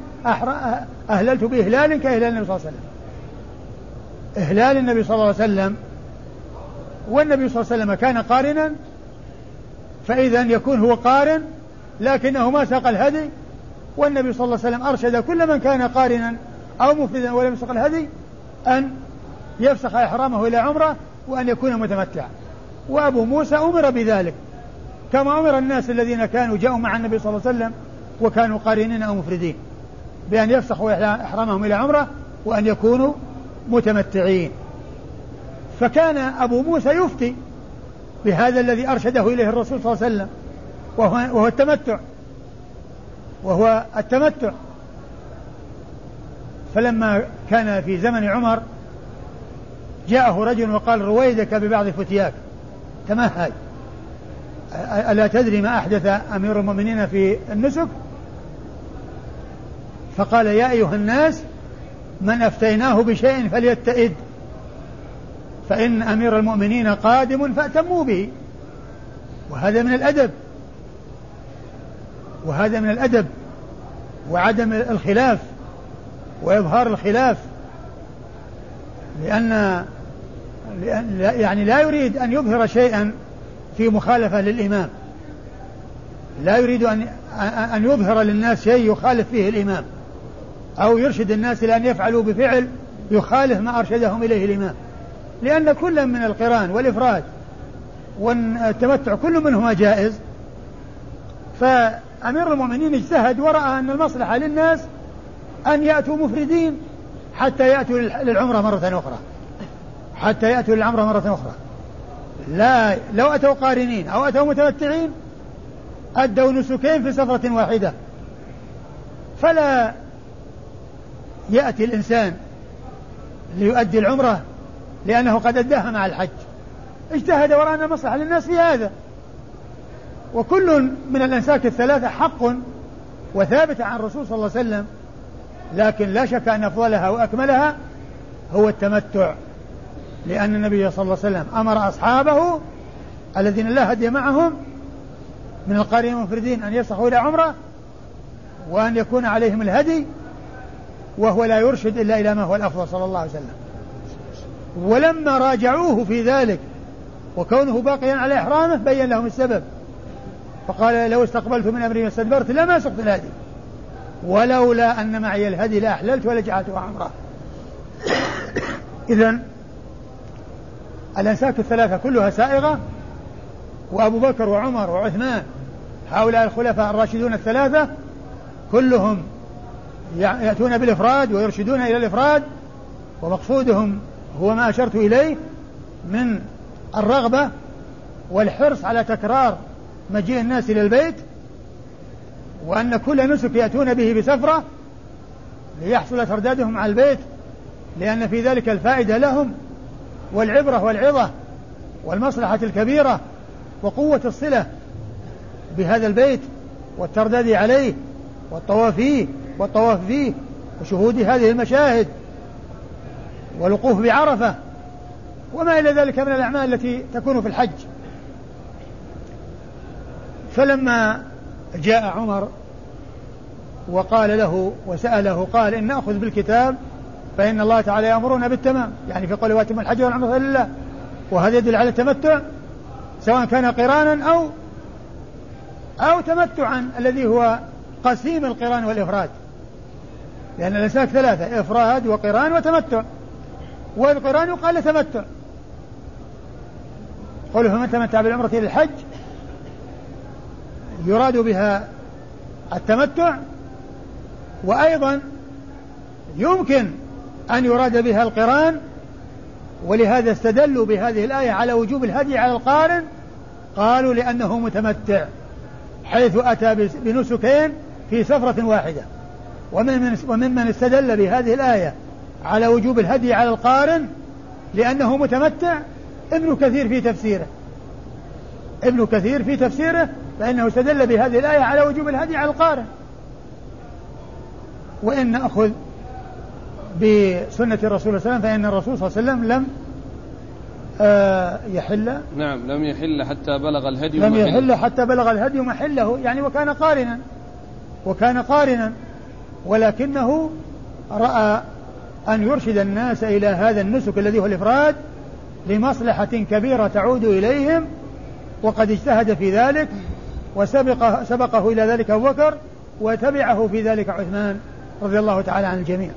كإهلال النبي صلى الله عليه وسلم. إهلال النبي صلى الله عليه وسلم، والنبي صلى الله عليه وسلم كان قارنا، فإذا يكون هو قارن لكنه ما ساق الهدي، والنبي صلى الله عليه وسلم أرشد كل من كان قارنا أو مفردا ولم يسق الهدي أن يفسخ إحرامه إلى عمرة وأن يكون متمتعا. وأبو موسى أمر بذلك كما أمر الناس الذين كانوا جاءوا مع النبي صلى الله عليه وسلم وكانوا قارنين أو مفردين بأن يفسخوا إحرامهم إلى عمرة وأن يكونوا متمتعين. فكان أبو موسى يفتي بهذا الذي أرشده إليه الرسول صلى الله عليه وسلم، وهو التمتع. فلما كان في زمن عمر جاءه رجل وقال رويدك ببعض فتياك تمهل، ألا تدري ما أحدث أمير المؤمنين في النسك؟ فقال يا أيها الناس من أفتيناه بشيء فليتئد، فإن أمير المؤمنين قادم فأتموا به. وهذا من الأدب وعدم الخلاف وإظهار الخلاف، لأن يعني لا يريد أن يظهر شيئا في مخالفة للإمام، لا يريد أن يظهر للناس شيء يخالف فيه الإمام أو يرشد الناس إلى أن يفعلوا بفعل يخالف ما أرشدهم إليه الإمام، لأن كل من القران والإفراد والتمتع كل منهما جائز. فأمير المؤمنين اجتهد ورأى أن المصلحة للناس أن يأتوا مفردين حتى يأتوا للعمرة مرة أخرى، لا لو أتوا قارنين أو أتوا متمتعين أدوا نسكين في سفرة واحدة. فلا يأتي الإنسان ليؤدي العمرة لأنه قد أداها مع الحج، اجتهد ورأى أن المصلحة للناس في هذا. وكل من الأنساك الثلاثة حق وثابت عن الرسول صلى الله عليه وسلم، لكن لا شك أن أفضلها وأكملها هو التمتع، لأن النبي صلى الله عليه وسلم أمر أصحابه الذين لا هدي معهم من القارنين والمفردين أن يفسخوا إلى عمرة وأن يكون عليهم الهدي، وهو لا يرشد إلا إلى ما هو الأفضل صلى الله عليه وسلم. ولما راجعوه في ذلك وكونه باقيا على إحرامه بين لهم السبب، فقال لو استقبلت من أمري ما استدبرت لما سقت الهدي ولولا أن معي الهدي لأحللت ولجعلته عمرة. إذن الأنساك الثلاثة كلها سائغة، وأبو بكر وعمر وعثمان هؤلاء الخلفاء الراشدون الثلاثة كلهم يأتون بالإفراد ويرشدون إلى الإفراد، ومقصودهم هو ما أشرت إليه من الرغبة والحرص على تكرار مجيء الناس إلى البيت، وأن كل نسك يأتون به بسفرة ليحصل تردادهم على البيت، لأن في ذلك الفائدة لهم والعبرة والعظة والمصلحة الكبيرة وقوة الصلة بهذا البيت والترداد عليه والطواف فيه وشهود هذه المشاهد والوقوف بعرفة وما إلى ذلك من الأعمال التي تكون في الحج. فلما جاء عمر وقال له وسأله قال إن نأخذ بالكتاب فإن الله تعالى يأمرنا بالتمام، يعني في قوله واتم الحج والعمرة لله، وهذا يدل على التمتع سواء كان قرانا أو تمتعا الذي هو قسيم القران والإفراد، لأن الأنساك ثلاثة: إفراد وقران وتمتع، والقران يقال تمتع. قوله فمن تمتع بالعمرة إلى الحج يراد بها التمتع، وأيضا يمكن أن يراد بها القران، ولهذا استدلوا بهذه الآية على وجوب الهدي على القارن، قالوا لأنه متمتع حيث أتى بنسكين في سفرة واحدة. وممن استدل بهذه الآية على وجوب الهدي على القارن لأنه متمتع ابن كثير في تفسيره فإنه استدل بهذه الآية على وجوب الهدي على القارن. وإن نأخذ بسنة الرسول صلى الله عليه وسلم فإن الرسول صلى الله عليه وسلم لم يحل. نعم لم يحل حتى بلغ الهدي لم يحل حتى بلغ الهدي محله، يعني وكان قارنا ولكنه رأى أن يرشد الناس إلى هذا النسك الذي هو الإفراد لمصلحة كبيرة تعود إليهم، وقد اجتهد في ذلك وسبقه إلى ذلك أبو بكر وتبعه في ذلك عثمان رضي الله تعالى عن الجميع.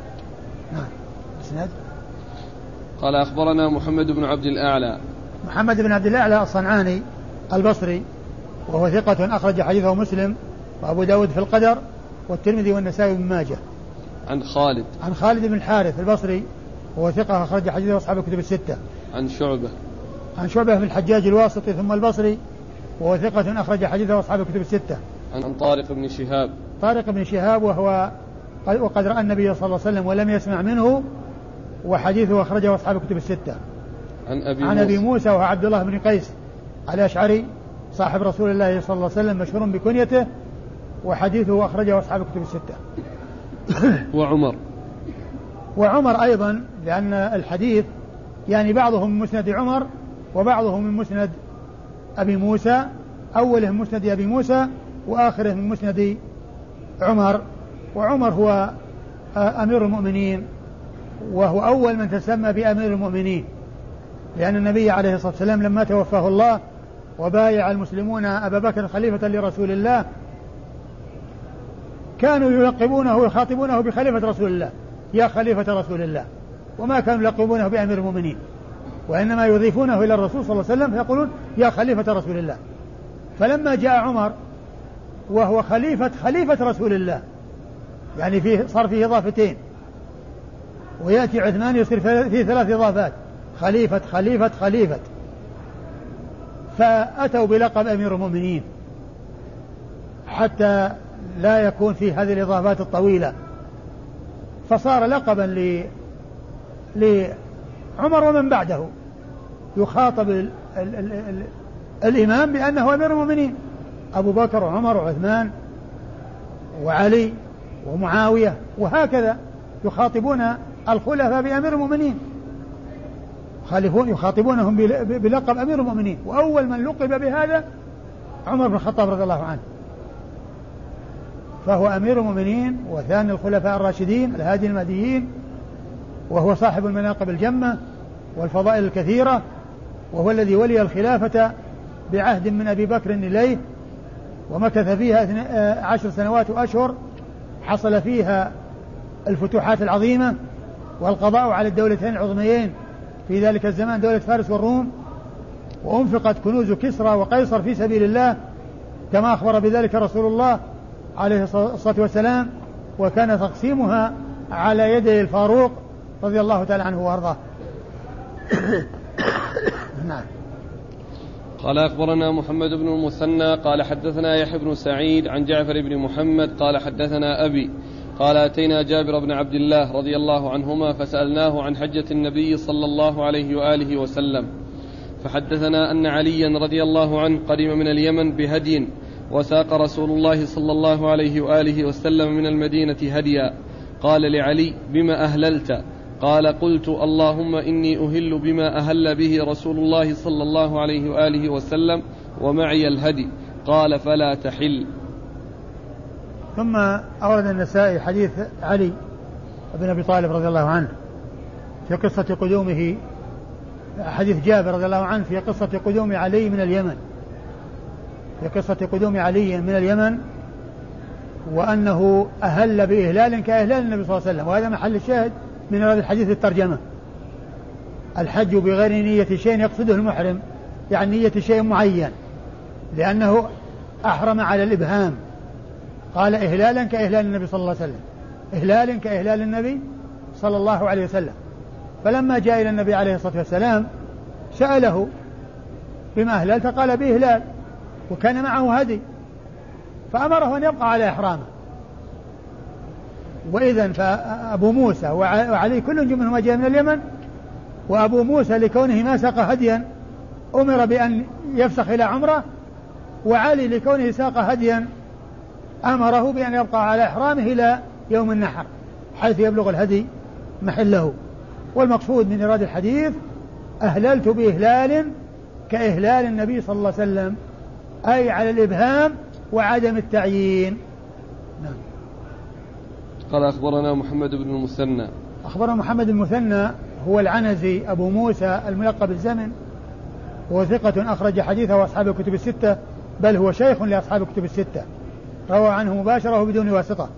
نعم. قال أخبرنا محمد بن عبد الأعلى الصنعاني البصري وهو ثقة أخرج حديثه مسلم وأبو داود في القدر والترمذي والنسائي بن ماجه. عن خالد بن الحارث البصري وهو ثقة أخرج حديثه أصحاب الكتب الستة. عن شعبة بن الحجاج الواسطي ثم البصري وهو ثقة أخرج حديثه أصحاب الكتب الستة. عن طارق بن شهاب وقد رأى النبي صلى الله عليه وسلم ولم يسمع منه وحديثه أخرجه أصحاب الكتب الستة. عن أبي موسى وهو عبد الله بن قيس الأشعري صاحب رسول الله صلى الله عليه وسلم مشهور بكنيته وحديثه أخرجه أصحاب الكتب الستة. وعمر أيضا، لأن الحديث يعني بعضهم من مسند عمر وبعضهم من مسند أبي موسى، أوله من مسند أبي موسى وآخره من مسند عمر. وعمر هو أمير المؤمنين وهو أول من تسمى بأمير المؤمنين، لأن النبي عليه الصلاة والسلام لما توفاه الله وبايع المسلمون أبا بكر خليفة لرسول الله كانوا يلقبونه ويخاطبونه بخليفة رسول الله، يا خليفة رسول الله، وما كانوا يلقبونه بأمير المؤمنين، وإنما يضيفونه إلى الرسول صلى الله عليه وسلم فيقولون يا خليفة رسول الله. فلما جاء عمر وهو خليفة رسول الله، يعني صار فيه إضافتين، ويأتي عثمان يصير فيه 3 إضافات، خليفة، فأتوا بلقب أمير المؤمنين حتى لا يكون في هذه الإضافات الطويلة، فصار لقبا لعمر ومن بعده، يخاطب الإمام بأنه أمير المؤمنين، أبو بكر وعمر وعثمان وعلي ومعاوية، وهكذا يخاطبون الخلفاء بأمير المؤمنين، يخاطبونهم بلقب أمير المؤمنين. وأول من لقب بهذا عمر بن الخطاب رضي الله عنه، فهو أمير المؤمنين وثاني الخلفاء الراشدين الهادي المهديين، وهو صاحب المناقب الجمة والفضائل الكثيرة، وهو الذي ولي الخلافة بعهد من أبي بكر إليه، ومكث فيها 10 سنوات وأشهر حصل فيها الفتوحات العظيمة والقضاء على الدولتين العظميين في ذلك الزمان، دولة فارس والروم، وأنفقت كنوز كسرى وقيصر في سبيل الله كما أخبر بذلك رسول الله عليه الصلاة والسلام، وكان تقسيمها على يدي الفاروق رضي الله تعالى عنه وارضاه. نعم. قال أخبرنا محمد بن المثنى قال حدثنا يحيى بن سعيد عن جعفر بن محمد قال حدثنا أبي قال أتينا جابر بن عبد الله رضي الله عنهما فسألناه عن حجة النبي صلى الله عليه وآله وسلم، فحدثنا أن عليا رضي الله عنه قدم من اليمن بهدي، وساق رسول الله صلى الله عليه وآله وسلم من المدينة هديا. قال لعلي: بما أهللت؟ قال: قلت: اللهم إني أهل بما أهل به رسول الله صلى الله عليه وآله وسلم ومعي الهدي. قال: فلا تحل. ثم أورد النسائي حديث علي بن أبي طالب رضي الله عنه في قصة قدومه، حديث جابر رضي الله عنه في قصة قدوم علي من اليمن، في قصة قدوم علي من اليمن، وأنه أهل بإهلال كإهلال النبي صلى الله عليه وسلم. وهذا محل الشاهد من هذا الحديث الترجمة: الحج بغير نية شيء يقصده المحرم، يعني نية شيء معين، لأنه أحرم على الإبهام، قال إهلالا كإهلال النبي صلى الله عليه وسلم، إهلال كإهلال النبي صلى الله عليه وسلم. فلما جاء إلى النبي عليه الصلاة والسلام سأله: بما أهللت؟ قال: بإهلال، وكان معه هدي، فأمره أن يبقى على إحرامه. وإذن فأبو موسى وعلي كل منهما جاء من اليمن، وأبو موسى لكونه ما ساق هديا أمر بأن يفسخ إلى عمره، وعلي لكونه ساق هديا أمره بأن يبقى على إحرامه إلى يوم النحر حيث يبلغ الهدي محله. والمقصود من إرادة الحديث أهللت بإهلال كإهلال النبي صلى الله عليه وسلم، أي على الإبهام وعدم التعيين. نعم. قال أخبرنا محمد بن المثنى. أخبرنا محمد بن المثنى هو العنزي أبو موسى الملقب الزمن، وهو ثقة أخرج حديثه أصحاب الكتب الستة، بل هو شيخ لأصحاب الكتب الستة، روى عنه مباشرة بدون واسطة.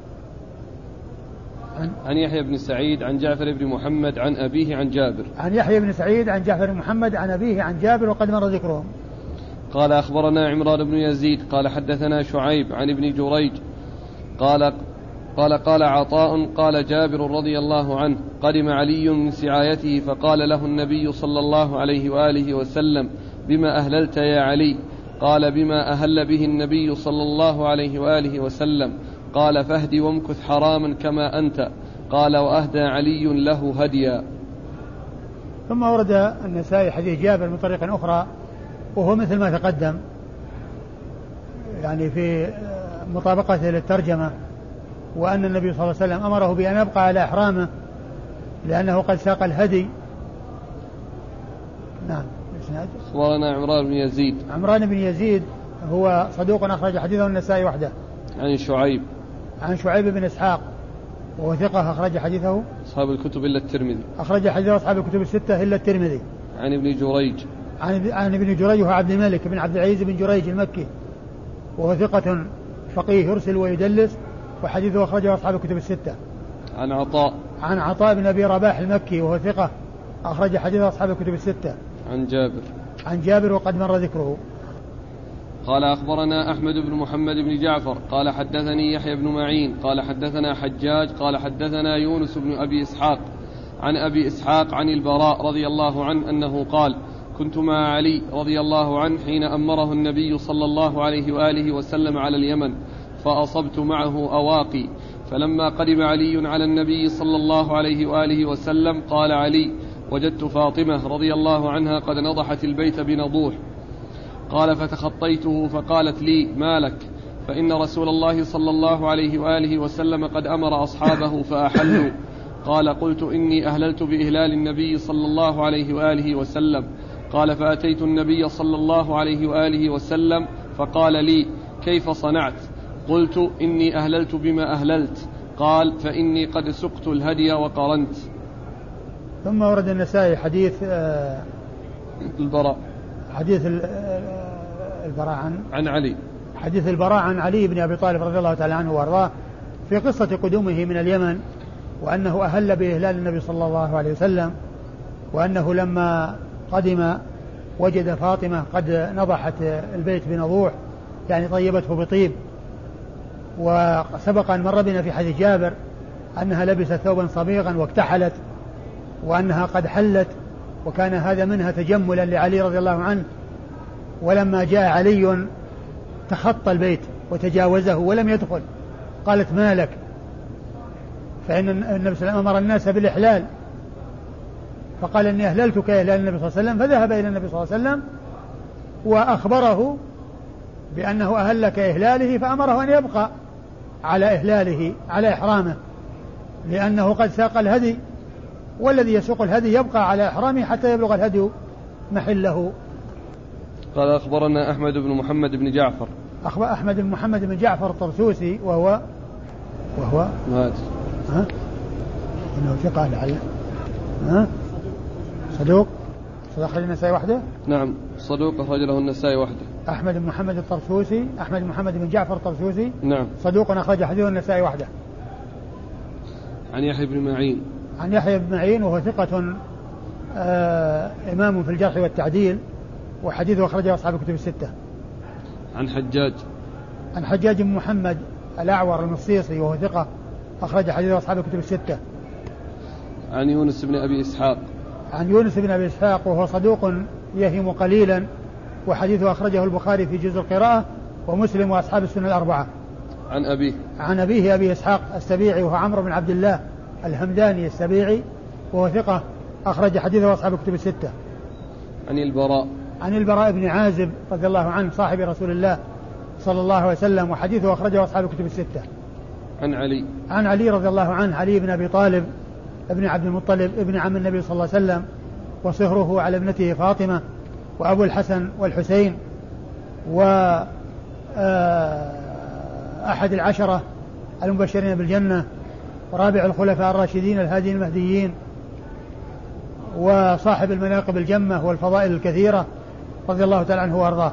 عن يحيى بن سعيد عن جعفر بن محمد عن أبيه عن جابر. عن يحيى بن سعيد عن جعفر بن محمد عن أبيه عن جابر وقد مر ذكرهم. قال أخبرنا عمران بن يزيد قال حدثنا شعيب عن ابن جريج قال عطاء قال جابر رضي الله عنه قدم علي من سعايته فقال له النبي صلى الله عليه وآله وسلم بما أهللت يا علي؟ قال بما أهل به النبي صلى الله عليه وآله وسلم. قال فاهد وامكث حراما كما أنت. قال وأهدى علي له هديا. ثم ورد النسائي حديث جابر من طريق أخرى وهو مثل ما تقدم، يعني في مطابقته للترجمة، وأن النبي صلى الله عليه وسلم أمره بأن يبقى على إحرامه لأنه قد ساق الهدي. نعم. أخبرنا عمران بن يزيد. عمران بن يزيد هو صدوق أخرج حديثه النسائي وحده. عن شعيب بن إسحاق وهو ثقة أخرج حديثه أصحاب الكتب إلا الترمذي. أخرج حديثه أصحاب الكتب الستة إلا الترمذي. عن ابن جريج. عن ابن جريج وهو عبد الملك بن عبد العزيز بن جريج المكي، وهو ثقة فقيه يرسل ويدلس، وحديثه أخرجه أصحاب الكتب الستة. عن عطاء بن أبي رباح المكي وهو ثقة أخرج حديثه أصحاب الكتب الستة. عن جابر وقد مر ذكره. قال أخبرنا أحمد بن محمد بن جعفر قال حدثني يحيى بن معين قال حدثنا حجاج قال حدثنا يونس بن أبي إسحاق عن أبي إسحاق عن البراء رضي الله عنه أنه قال كنت مع علي رضي الله عنه حين أمره النبي صلى الله عليه وآله وسلم على اليمن، فأصبت معه أواقي، فلما قدم علي على النبي صلى الله عليه وآله وسلم قال علي وجدت فاطمة رضي الله عنها قد نضحت البيت بنضوح. قال فتخطيته فقالت لي ما لك؟ فإن رسول الله صلى الله عليه وآله وسلم قد أمر أصحابه فأحلوا. قال قلت إني أهللت بإهلال النبي صلى الله عليه وآله وسلم. قال فأتيت النبي صلى الله عليه وآله وسلم فقال لي كيف صنعت؟ قلت إني أهللت بما أهللت. قال فإني قد سقت الهدي وقرنت. ثم ورد النسائي حديث البراء. حديث البراء عن علي. حديث البراء عن علي بن أبي طالب رضي الله تعالى عنه وارضاه في قصة قدومه من اليمن، وأنه أهل بإهلال النبي صلى الله عليه وسلم، وأنه لما قدم وجد فاطمة قد نضحت البيت بنضوح، يعني طيبته بطيب. وسبق أن مر بنا في حديث جابر أنها لبست ثوبا صبيغا واكتحلت، وأنها قد حلت، وكان هذا منها تجملا لعلي رضي الله عنه. ولما جاء علي تخطى البيت وتجاوزه ولم يدخل، قالت ما لك؟ فإن النبي صلى الله عليه وسلم أمر الناس بالإحلال، فقال إني أهللت كإهلال النبي صلى الله عليه وسلم، فذهب إلى النبي صلى الله عليه وسلم وأخبره بأنه أهل كإهلاله، فأمره أن يبقى على إهلاله على إحرامه، لأنه قد ساق الهدي، والذي يسوق الهدي يبقى على إحرامه حتى يبلغ الهدي محله. قال أخبرنا أحمد بن محمد بن جعفر. أحمد بن محمد بن جعفر الطرسوسي وهو مات. إنه ثقة لعل صدوق أخرج النسائي وحده. نعم صدوق أخرج له النسائي وحده. أحمد بن محمد الطرسوسي، أحمد بن محمد بن جعفر الطرسوسي. نعم صدوق أخرج حديثه النسائي وحده. عن يحيى بن معين. عن يحيى بن معين وهو ثقة إمام في الجرح والتعديل، وحديثه أخرجه أصحاب الكتب الستة. عن حجاج بن محمد الأعور المصيصي وهو ثقة أخرج حديثه أصحاب الكتب الستة. عن يونس بن أبي إسحاق. عن يونس بن أبي إسحاق وهو صدوق يهم قليلا، وحديثه أخرجه البخاري في جزء القراءة ومسلم وأصحاب السنة الأربعة. عن أبيه أبي إسحاق السبيعي وهو عمرو بن عبد الله الهمداني السبيعي وهو ثقة أخرج حديثه أصحاب الكتب الستة. عن البراء بن عازب رضي الله عنه صاحب رسول الله صلى الله عليه وسلم، وحديثه أخرجه أصحاب الكتب الستة. عن علي رضي الله عنه، علي بن أبي طالب ابن عبد المطلب ابن عم النبي صلى الله عليه وسلم، وصهره على ابنته فاطمة وأبو الحسن والحسين وأحد العشرة المبشرين بالجنة ورابع الخلفاء الراشدين الهاديين المهديين وصاحب المناقب الجمة والفضائل الكثيرة رضي الله تعالى عنه وارضاه.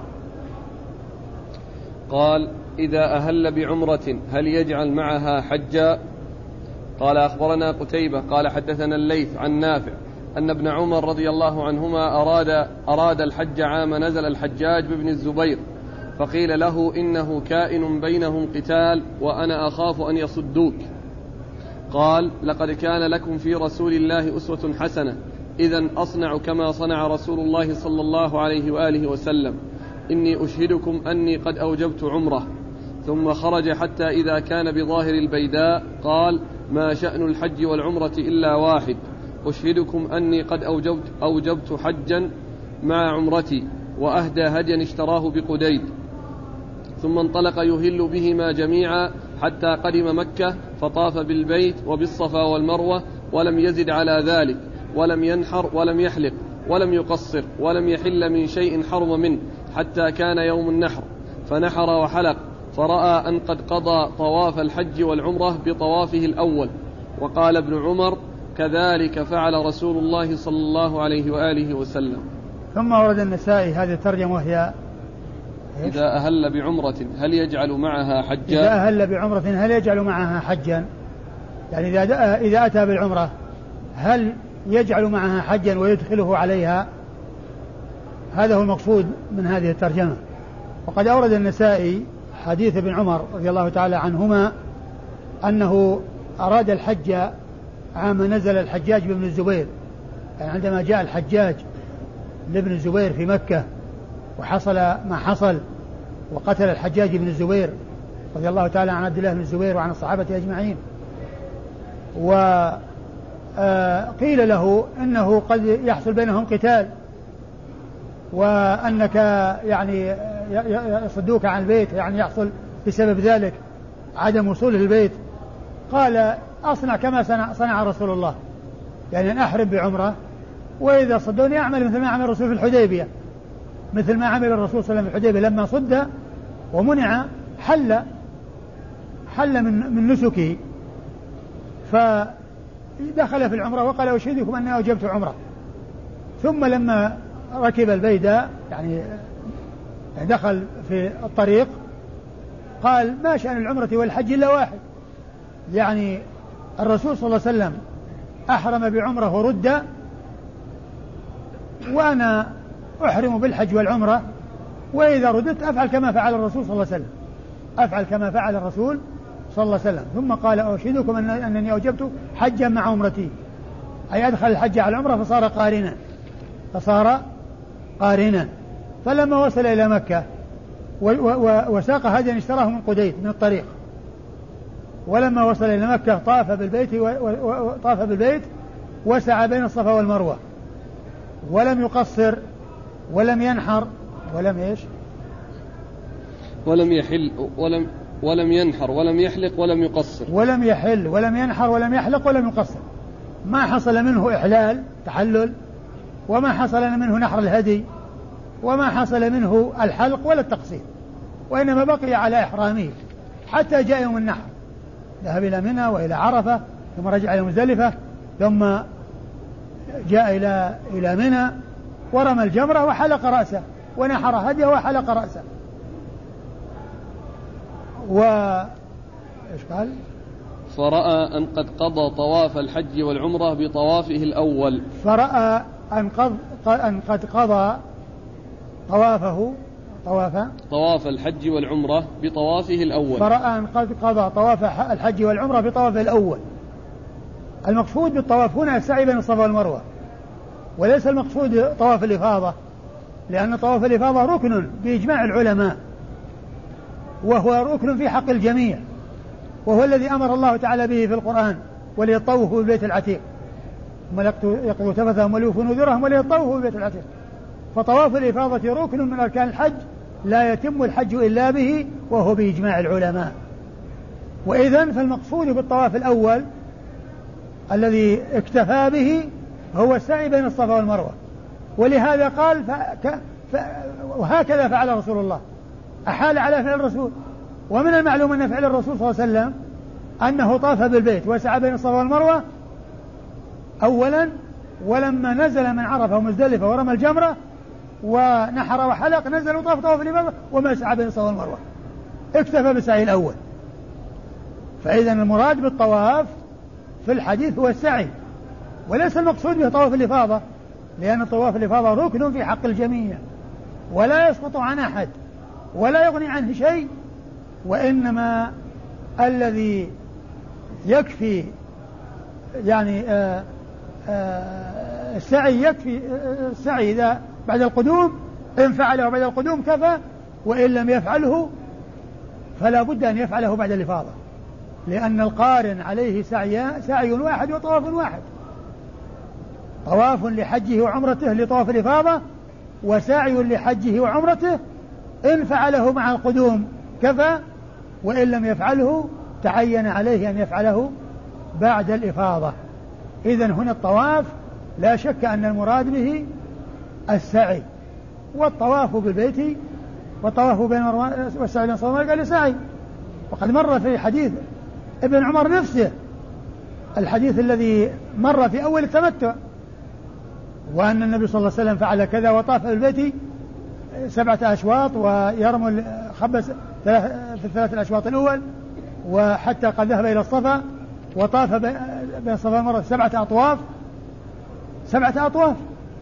قال: إذا أهل بعمرة هل يجعل معها حجا؟ قال: أخبرنا قتيبة قال حدثنا الليث عن نافع أن ابن عمر رضي الله عنهما أراد الحج عام نزل الحجاج بابن الزبير، فقيل له: إنه كائن بينهم قتال وأنا أخاف أن يصدوك. قال: لقد كان لكم في رسول الله أسوة حسنة، إذن أصنع كما صنع رسول الله صلى الله عليه وآله وسلم، إني أشهدكم أني قد أوجبت عمره. ثم خرج حتى إذا كان بظاهر البيداء قال: ما شأن الحج والعمرة إلا واحد، أشهدكم أني قد أوجبت حجا مع عمرتي، وأهدى هديا اشتراه بقديد. ثم انطلق يهل بهما جميعا حتى قدم مكة، فطاف بالبيت وبالصفا والمروة، ولم يزد على ذلك، ولم ينحر ولم يحلق ولم يقصر ولم يحل من شيء حرم منه حتى كان يوم النحر، فنحر وحلق، فرأى أن قد قضى طواف الحج والعمرة بطوافه الأول. وقال ابن عمر: كذلك فعل رسول الله صلى الله عليه وآله وسلم. ثم ورد النسائي هذه الترجمة وهي: إذا أهل بعمرة هل يجعل معها حجا؟ إذا أهل بعمرة هل يجعل معها حجا، يعني إذا أتى بالعمرة هل يجعل معها حجا ويدخله عليها؟ هذا هو المقصود من هذه الترجمة. وقد أورد النسائي حديث ابن عمر رضي الله تعالى عنهما أنه أراد الحج عام نزل الحجاج بن الزبير، يعني عندما جاء الحجاج لابن الزبير في مكة وحصل ما حصل وقتل الحجاج بن الزبير رضي الله تعالى عن عبد الله بن الزبير وعن الصحابة أجمعين، وقيل له إنه قد يحصل بينهم قتال وأنك يعني يصدوك عن البيت، يعني يحصل بسبب ذلك عدم وصول البيت. قال: أصنع كما صنع رسول الله، يعني أن أحرم بعمرة، وإذا صدوني أعمل مثل ما عمل الرسول في الحديبية، مثل ما عمل الرسول صلى الله عليه وسلم في الحديبية لما صد ومنع حل من نسكه، فدخل في العمرة وقال: أشهدكم أني أوجبت عمرة. ثم لما ركب البيداء يعني دخل في الطريق قال: ما شأن العمرة والحج إلا واحد، يعني الرسول صلى الله عليه وسلم أحرم بعمرة ورد، وأنا أحرم بالحج والعمرة، وإذا ردت أفعل كما فعل الرسول صلى الله عليه وسلم، أفعل كما فعل الرسول صلى الله عليه وسلم. ثم قال: أشهدكم أنني أوجبت حجا مع عمرتي، أي أدخل الحج على العمرة فصار قارنا. فلما وصل إلى مكة وساق هديا اشتراه من قديد من الطريق، ولما وصل إلى مكة طاف بالبيت وسعى بين الصفا والمروة، ولم يقصر ولم ينحر ولم ينحر ولم يحلق ولم يقصر، ولم يحل ولم ينحر ولم يحلق ولم يقصر. ما حصل منه إحلال تحلل، وما حصل منه نحر الهدي، وما حصل منه الحلق ولا التقصير، وإنما بقي على إحرامه حتى جاء يوم النحر، ذهب إلى منى وإلى عرفة ثم رجع إلى مزدلفة ثم جاء إلى منى ورمى الجمرة وحلق رأسه ونحر هديه وحلق رأسه. إيش قال؟ فرأى أن قد قضى طواف الحج والعمرة بطوافه الأول، فرأى أن قد قضى طواف الحج والعمرة بطوافه الأول، فرأى أن قد قضى طواف الحج والعمرة بطوافه الأول. المقصود بالطواف هنا السعي بين الصفا والمروة، وليس المقصود طواف الإفاضة، لأن طواف الإفاضة ركن بإجماع العلماء، وهو ركن في حق الجميع، وهو الذي أمر الله تعالى به في القرآن: وليطوفوا بالبيت العتيق، ثم يقضوا تفثهم وليوفوا نذورهم وليطوفوا بالبيت العتيق. فطواف الإفاضة ركن من أركان الحج لا يتم الحج إلا به، وهو بإجماع العلماء. وإذن فالمقصود بالطواف الأول الذي اكتفى به هو السعي بين الصفا والمروة، ولهذا قال وهكذا فعل رسول الله، أحال على فعل الرسول. ومن المعلوم أن فعل الرسول صلى الله عليه وسلم أنه طاف بالبيت وسعى بين الصفا والمروة أولا، ولما نزل من عرفة ومزدلفة ورمى الجمرة ونحر وحلق نزل وطاف طواف الإفاضة وما سعى بين الصفا والمروة، اكتفى بالسعي الأول. فإذا المراد بالطواف في الحديث هو السعي، وليس المقصود به طواف الإفاضة، لأن طواف الإفاضة ركن في حق الجميع ولا يسقط عن أحد ولا يغني عنه شيء، وإنما الذي يكفي يعني السعي، يكفي السعي إذا بعد القدوم، إن فعله بعد القدوم كفى، وإن لم يفعله فلا بد أن يفعله بعد الإفاضة، لأن القارن عليه سعي واحد وطواف واحد، طواف لحجه وعمرته لطواف الإفاضة، وسعي لحجه وعمرته، إن فعله مع القدوم كفى، وإن لم يفعله تعين عليه أن يفعله بعد الإفاضة. إذن هنا الطواف لا شك أن المراد به السعي، والطواف بالبيت والطواف بين والسعي بين الصفا والمروة قال سعي. وقد مر في حديث ابن عمر نفسه الحديث الذي مر في أول التمتع، وأن النبي صلى الله عليه وسلم فعل كذا وطاف بالبيت 7 أشواط ويرمل خبز في 3 الأشواط الأول، وحتى قد ذهب إلى الصفا وطاف بين الصفا والمروة 7 أطواف 7 أطواف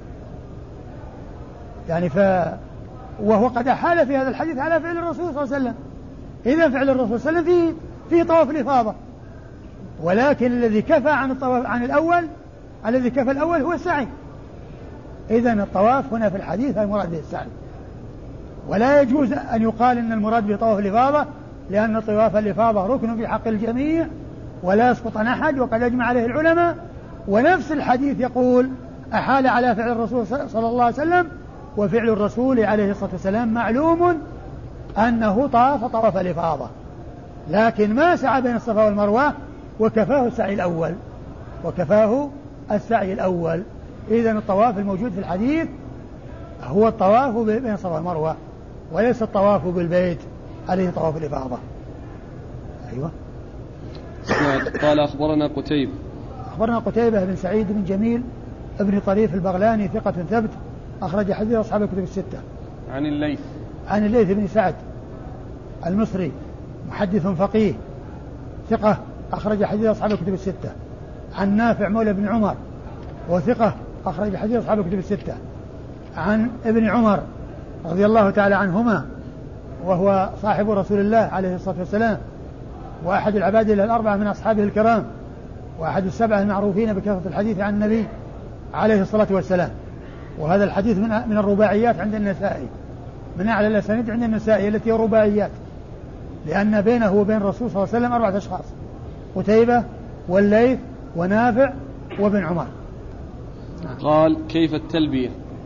يعني وهو قد أحال في هذا الحديث على فعل الرسول صلى الله عليه وسلم. إذا فعل الرسول صلى الله عليه وسلم فيه طواف الإفاضة، ولكن الذي كفى عن الطواف عن الأول، الذي كفى الأول هو السعي. إذن الطواف هنا في الحديث المراد به السعي، ولا يجوز أن يقال إن المراد به طواف الإفاضة، لأن طواف الإفاضة ركن في حق الجميع ولا يسقط عن أحد، وقد أجمع عليه العلماء. ونفس الحديث يقول أحال على فعل الرسول صلى الله عليه وسلم، وفعل الرسول عليه الصلاة والسلام معلوم أنه طاف طواف الإفاضة، لكن ما سعى بين الصفا والمروة، وكفاه السعي الأول، وكفاه السعي الأول. إذن الطواف الموجود في الحديث هو الطواف بين الصفا والمروة، وليس الطواف بالبيت عليه طواف الإفاضة. أيوة. قال أخبرنا قتيبة. أخبرنا قتيبة بن سعيد بن جميل ابن طريف البغلاني ثقة ثبت، أخرج حديث أصحاب الكتب الستة. عن الليث. عن الليث بن سعد المصري محدث فقيه ثقة، أخرج حديث أصحاب الكتب الستة. عن نافع مولى بن عمر وثقة، أخرج حديث أصحاب الكتب الستة. عن ابن عمر رضي الله تعالى عنهما، وهو صاحب رسول الله عليه الصلاة والسلام، وأحد العباد الأربعة من أصحابه الكرام، وأحد السبعة المعروفين بكثرة الحديث عن النبي عليه الصلاة والسلام. وهذا الحديث من الرباعيات عند النسائي، من أعلى الأسانيد عند النسائي التي هي رباعيات، لأن بينه وبين الرسول صلى الله عليه وسلم 4 أشخاص: قتيبة والليث ونافع وابن عمر. قال: كيف التلبية؟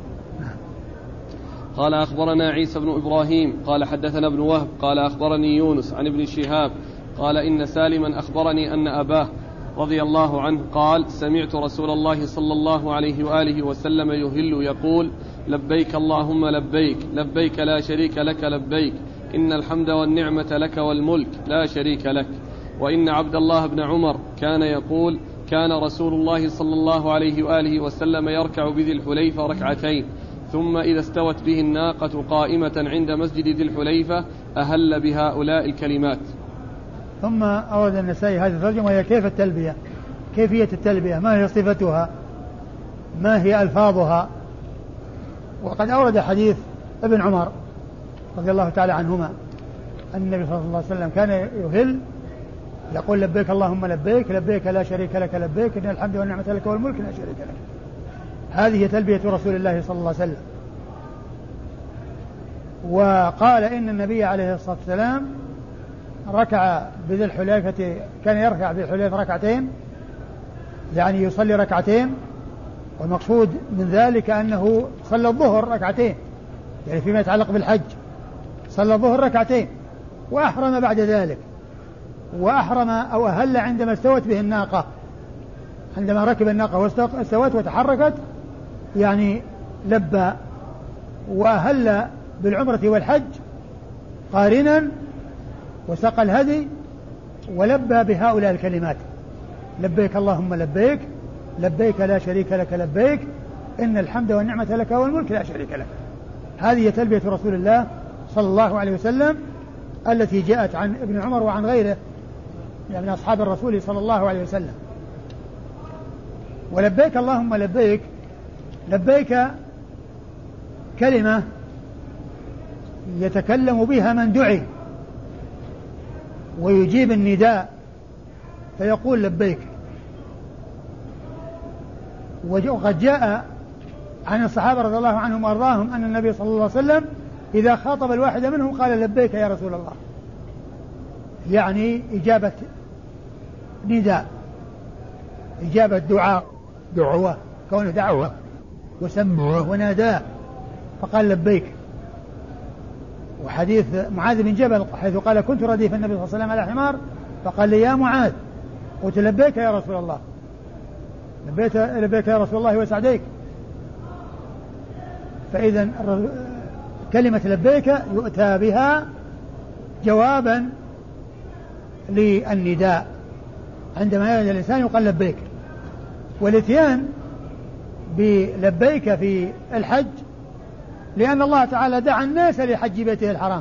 قال: أخبرنا عيسى بن إبراهيم قال حدثنا ابن وهب قال أخبرني يونس عن ابن شهاب قال إن سالما أخبرني أن أباه رضي الله عنه قال: سمعت رسول الله صلى الله عليه وآله وسلم يهل يقول: لبيك اللهم لبيك، لبيك لا شريك لك لبيك، إن الحمد والنعمة لك والملك لا شريك لك. وإن عبد الله بن عمر كان يقول: كان رسول الله صلى الله عليه وآله وسلم يركع بذي الحليفة 2 ركعتين، ثم إذا استوت به الناقة قائمة عند مسجد ذي الحليفة أهل بهؤلاء الكلمات. ثم أورد النسائي هذه الترجمة، وهي كيف التلبية، كيفية التلبية، ما هي صفتها، ما هي ألفاظها. وقد أورد حديث ابن عمر رضي الله تعالى عنهما أن النبي صلى الله عليه وسلم كان يهل يقول: لبيك اللهم لبيك، لبيك لا شريك لك لبيك، إن الحمد والنعمة لك والملك لا شريك لك. هذه تلبية رسول الله صلى الله عليه وسلم. وقال إن النبي عليه الصلاة والسلام ركع بذي الحليفة، كان يركع بذي الحليفة 2 ركعتين، يعني يصلي 2 ركعتين، والمقصود من ذلك أنه صلى الظهر 2 ركعتين، يعني فيما يتعلق بالحج صلى الظهر 2 ركعتين، وأحرم بعد ذلك، وأحرم أو أهل عندما استوت به الناقة، عندما ركب الناقة واستوت وتحركت، يعني لبى وأهل بالعمرة والحج قارنا وسقى الهدي ولبى بهؤلاء الكلمات: لبيك اللهم لبيك، لبيك لا شريك لك لبيك، إن الحمد والنعمة لك والملك لا شريك لك. هذه تلبية رسول الله صلى الله عليه وسلم التي جاءت عن ابن عمر وعن غيره من أصحاب الرسول صلى الله عليه وسلم. ولبيك اللهم لبيك، لبيك كلمة يتكلم بها من دعي ويجيب النداء فيقول لبيك. وقد جاء عن الصحابة رضي الله عنهم وأرضاهم أن النبي صلى الله عليه وسلم إذا خاطب الواحد منهم قال لبيك يا رسول الله، يعني إجابة نداء، إجابة دعاء، دعوة، كونه دعوة وسمعه وناداه فقال لبيك. وحديث معاذ بن جبل حيث قال كنت رديف النبي صلى الله عليه وسلم على حمار فقال لي يا معاذ، قلت لبيك يا رسول الله، لبيك يا رسول الله وسعديك. فإذا كلمة لبيك يؤتى بها جوابا للنداء، عندما ينادي الإنسان يقال لبيك. والاتيان بلبيك في الحج لأن الله تعالى دعا الناس لحج بيته الحرام،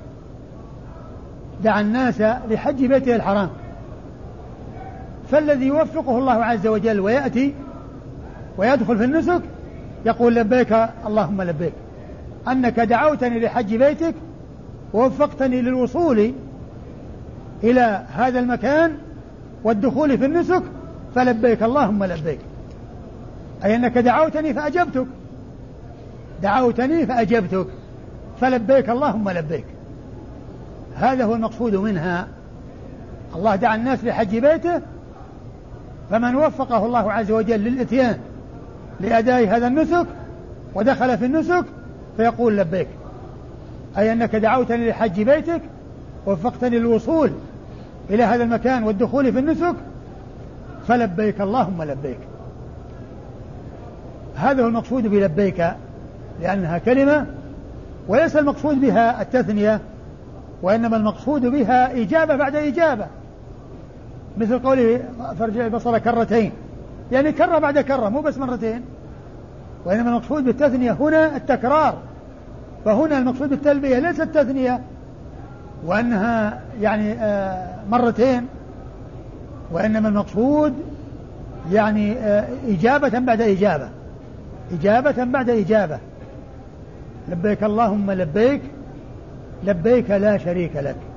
دعا الناس لحج بيته الحرام، فالذي يوفقه الله عز وجل ويأتي ويدخل في النسك يقول لبيك اللهم لبيك، أنك دعوتني لحج بيتك ووفقتني للوصول إلى هذا المكان والدخول في النسك فلبيك اللهم لبيك، أي أنك دعوتني فأجبتك، دعوتني فأجبتك فلبيك اللهم لبيك. هذا هو المقصود منها. الله دعا الناس لحج بيته، فمن وفقه الله عز وجل للإتيان لأداء هذا النسك ودخل في النسك فيقول لبيك، أي أنك دعوتني لحج بيتك ووفقتني للوصول إلى هذا المكان والدخول في النسك فلبيك اللهم لبيك. هذا هو المقصود بلبيك، لأنها كلمة وليس المقصود بها التثنية، وإنما المقصود بها إجابة بعد إجابة، مثل قوله فارجع البصر كرتين، يعني كرة بعد كرة، مو بس مرتين، وإنما المقصود بالتثنية هنا التكرار. فهنا المقصود بالتلبية ليس التثنية وأنها يعني مرتين، وإنما المقصود يعني إجابة بعد إجابة، إجابة بعد إجابة. لبيك اللهم لبيك، لبيك لا شريك لك.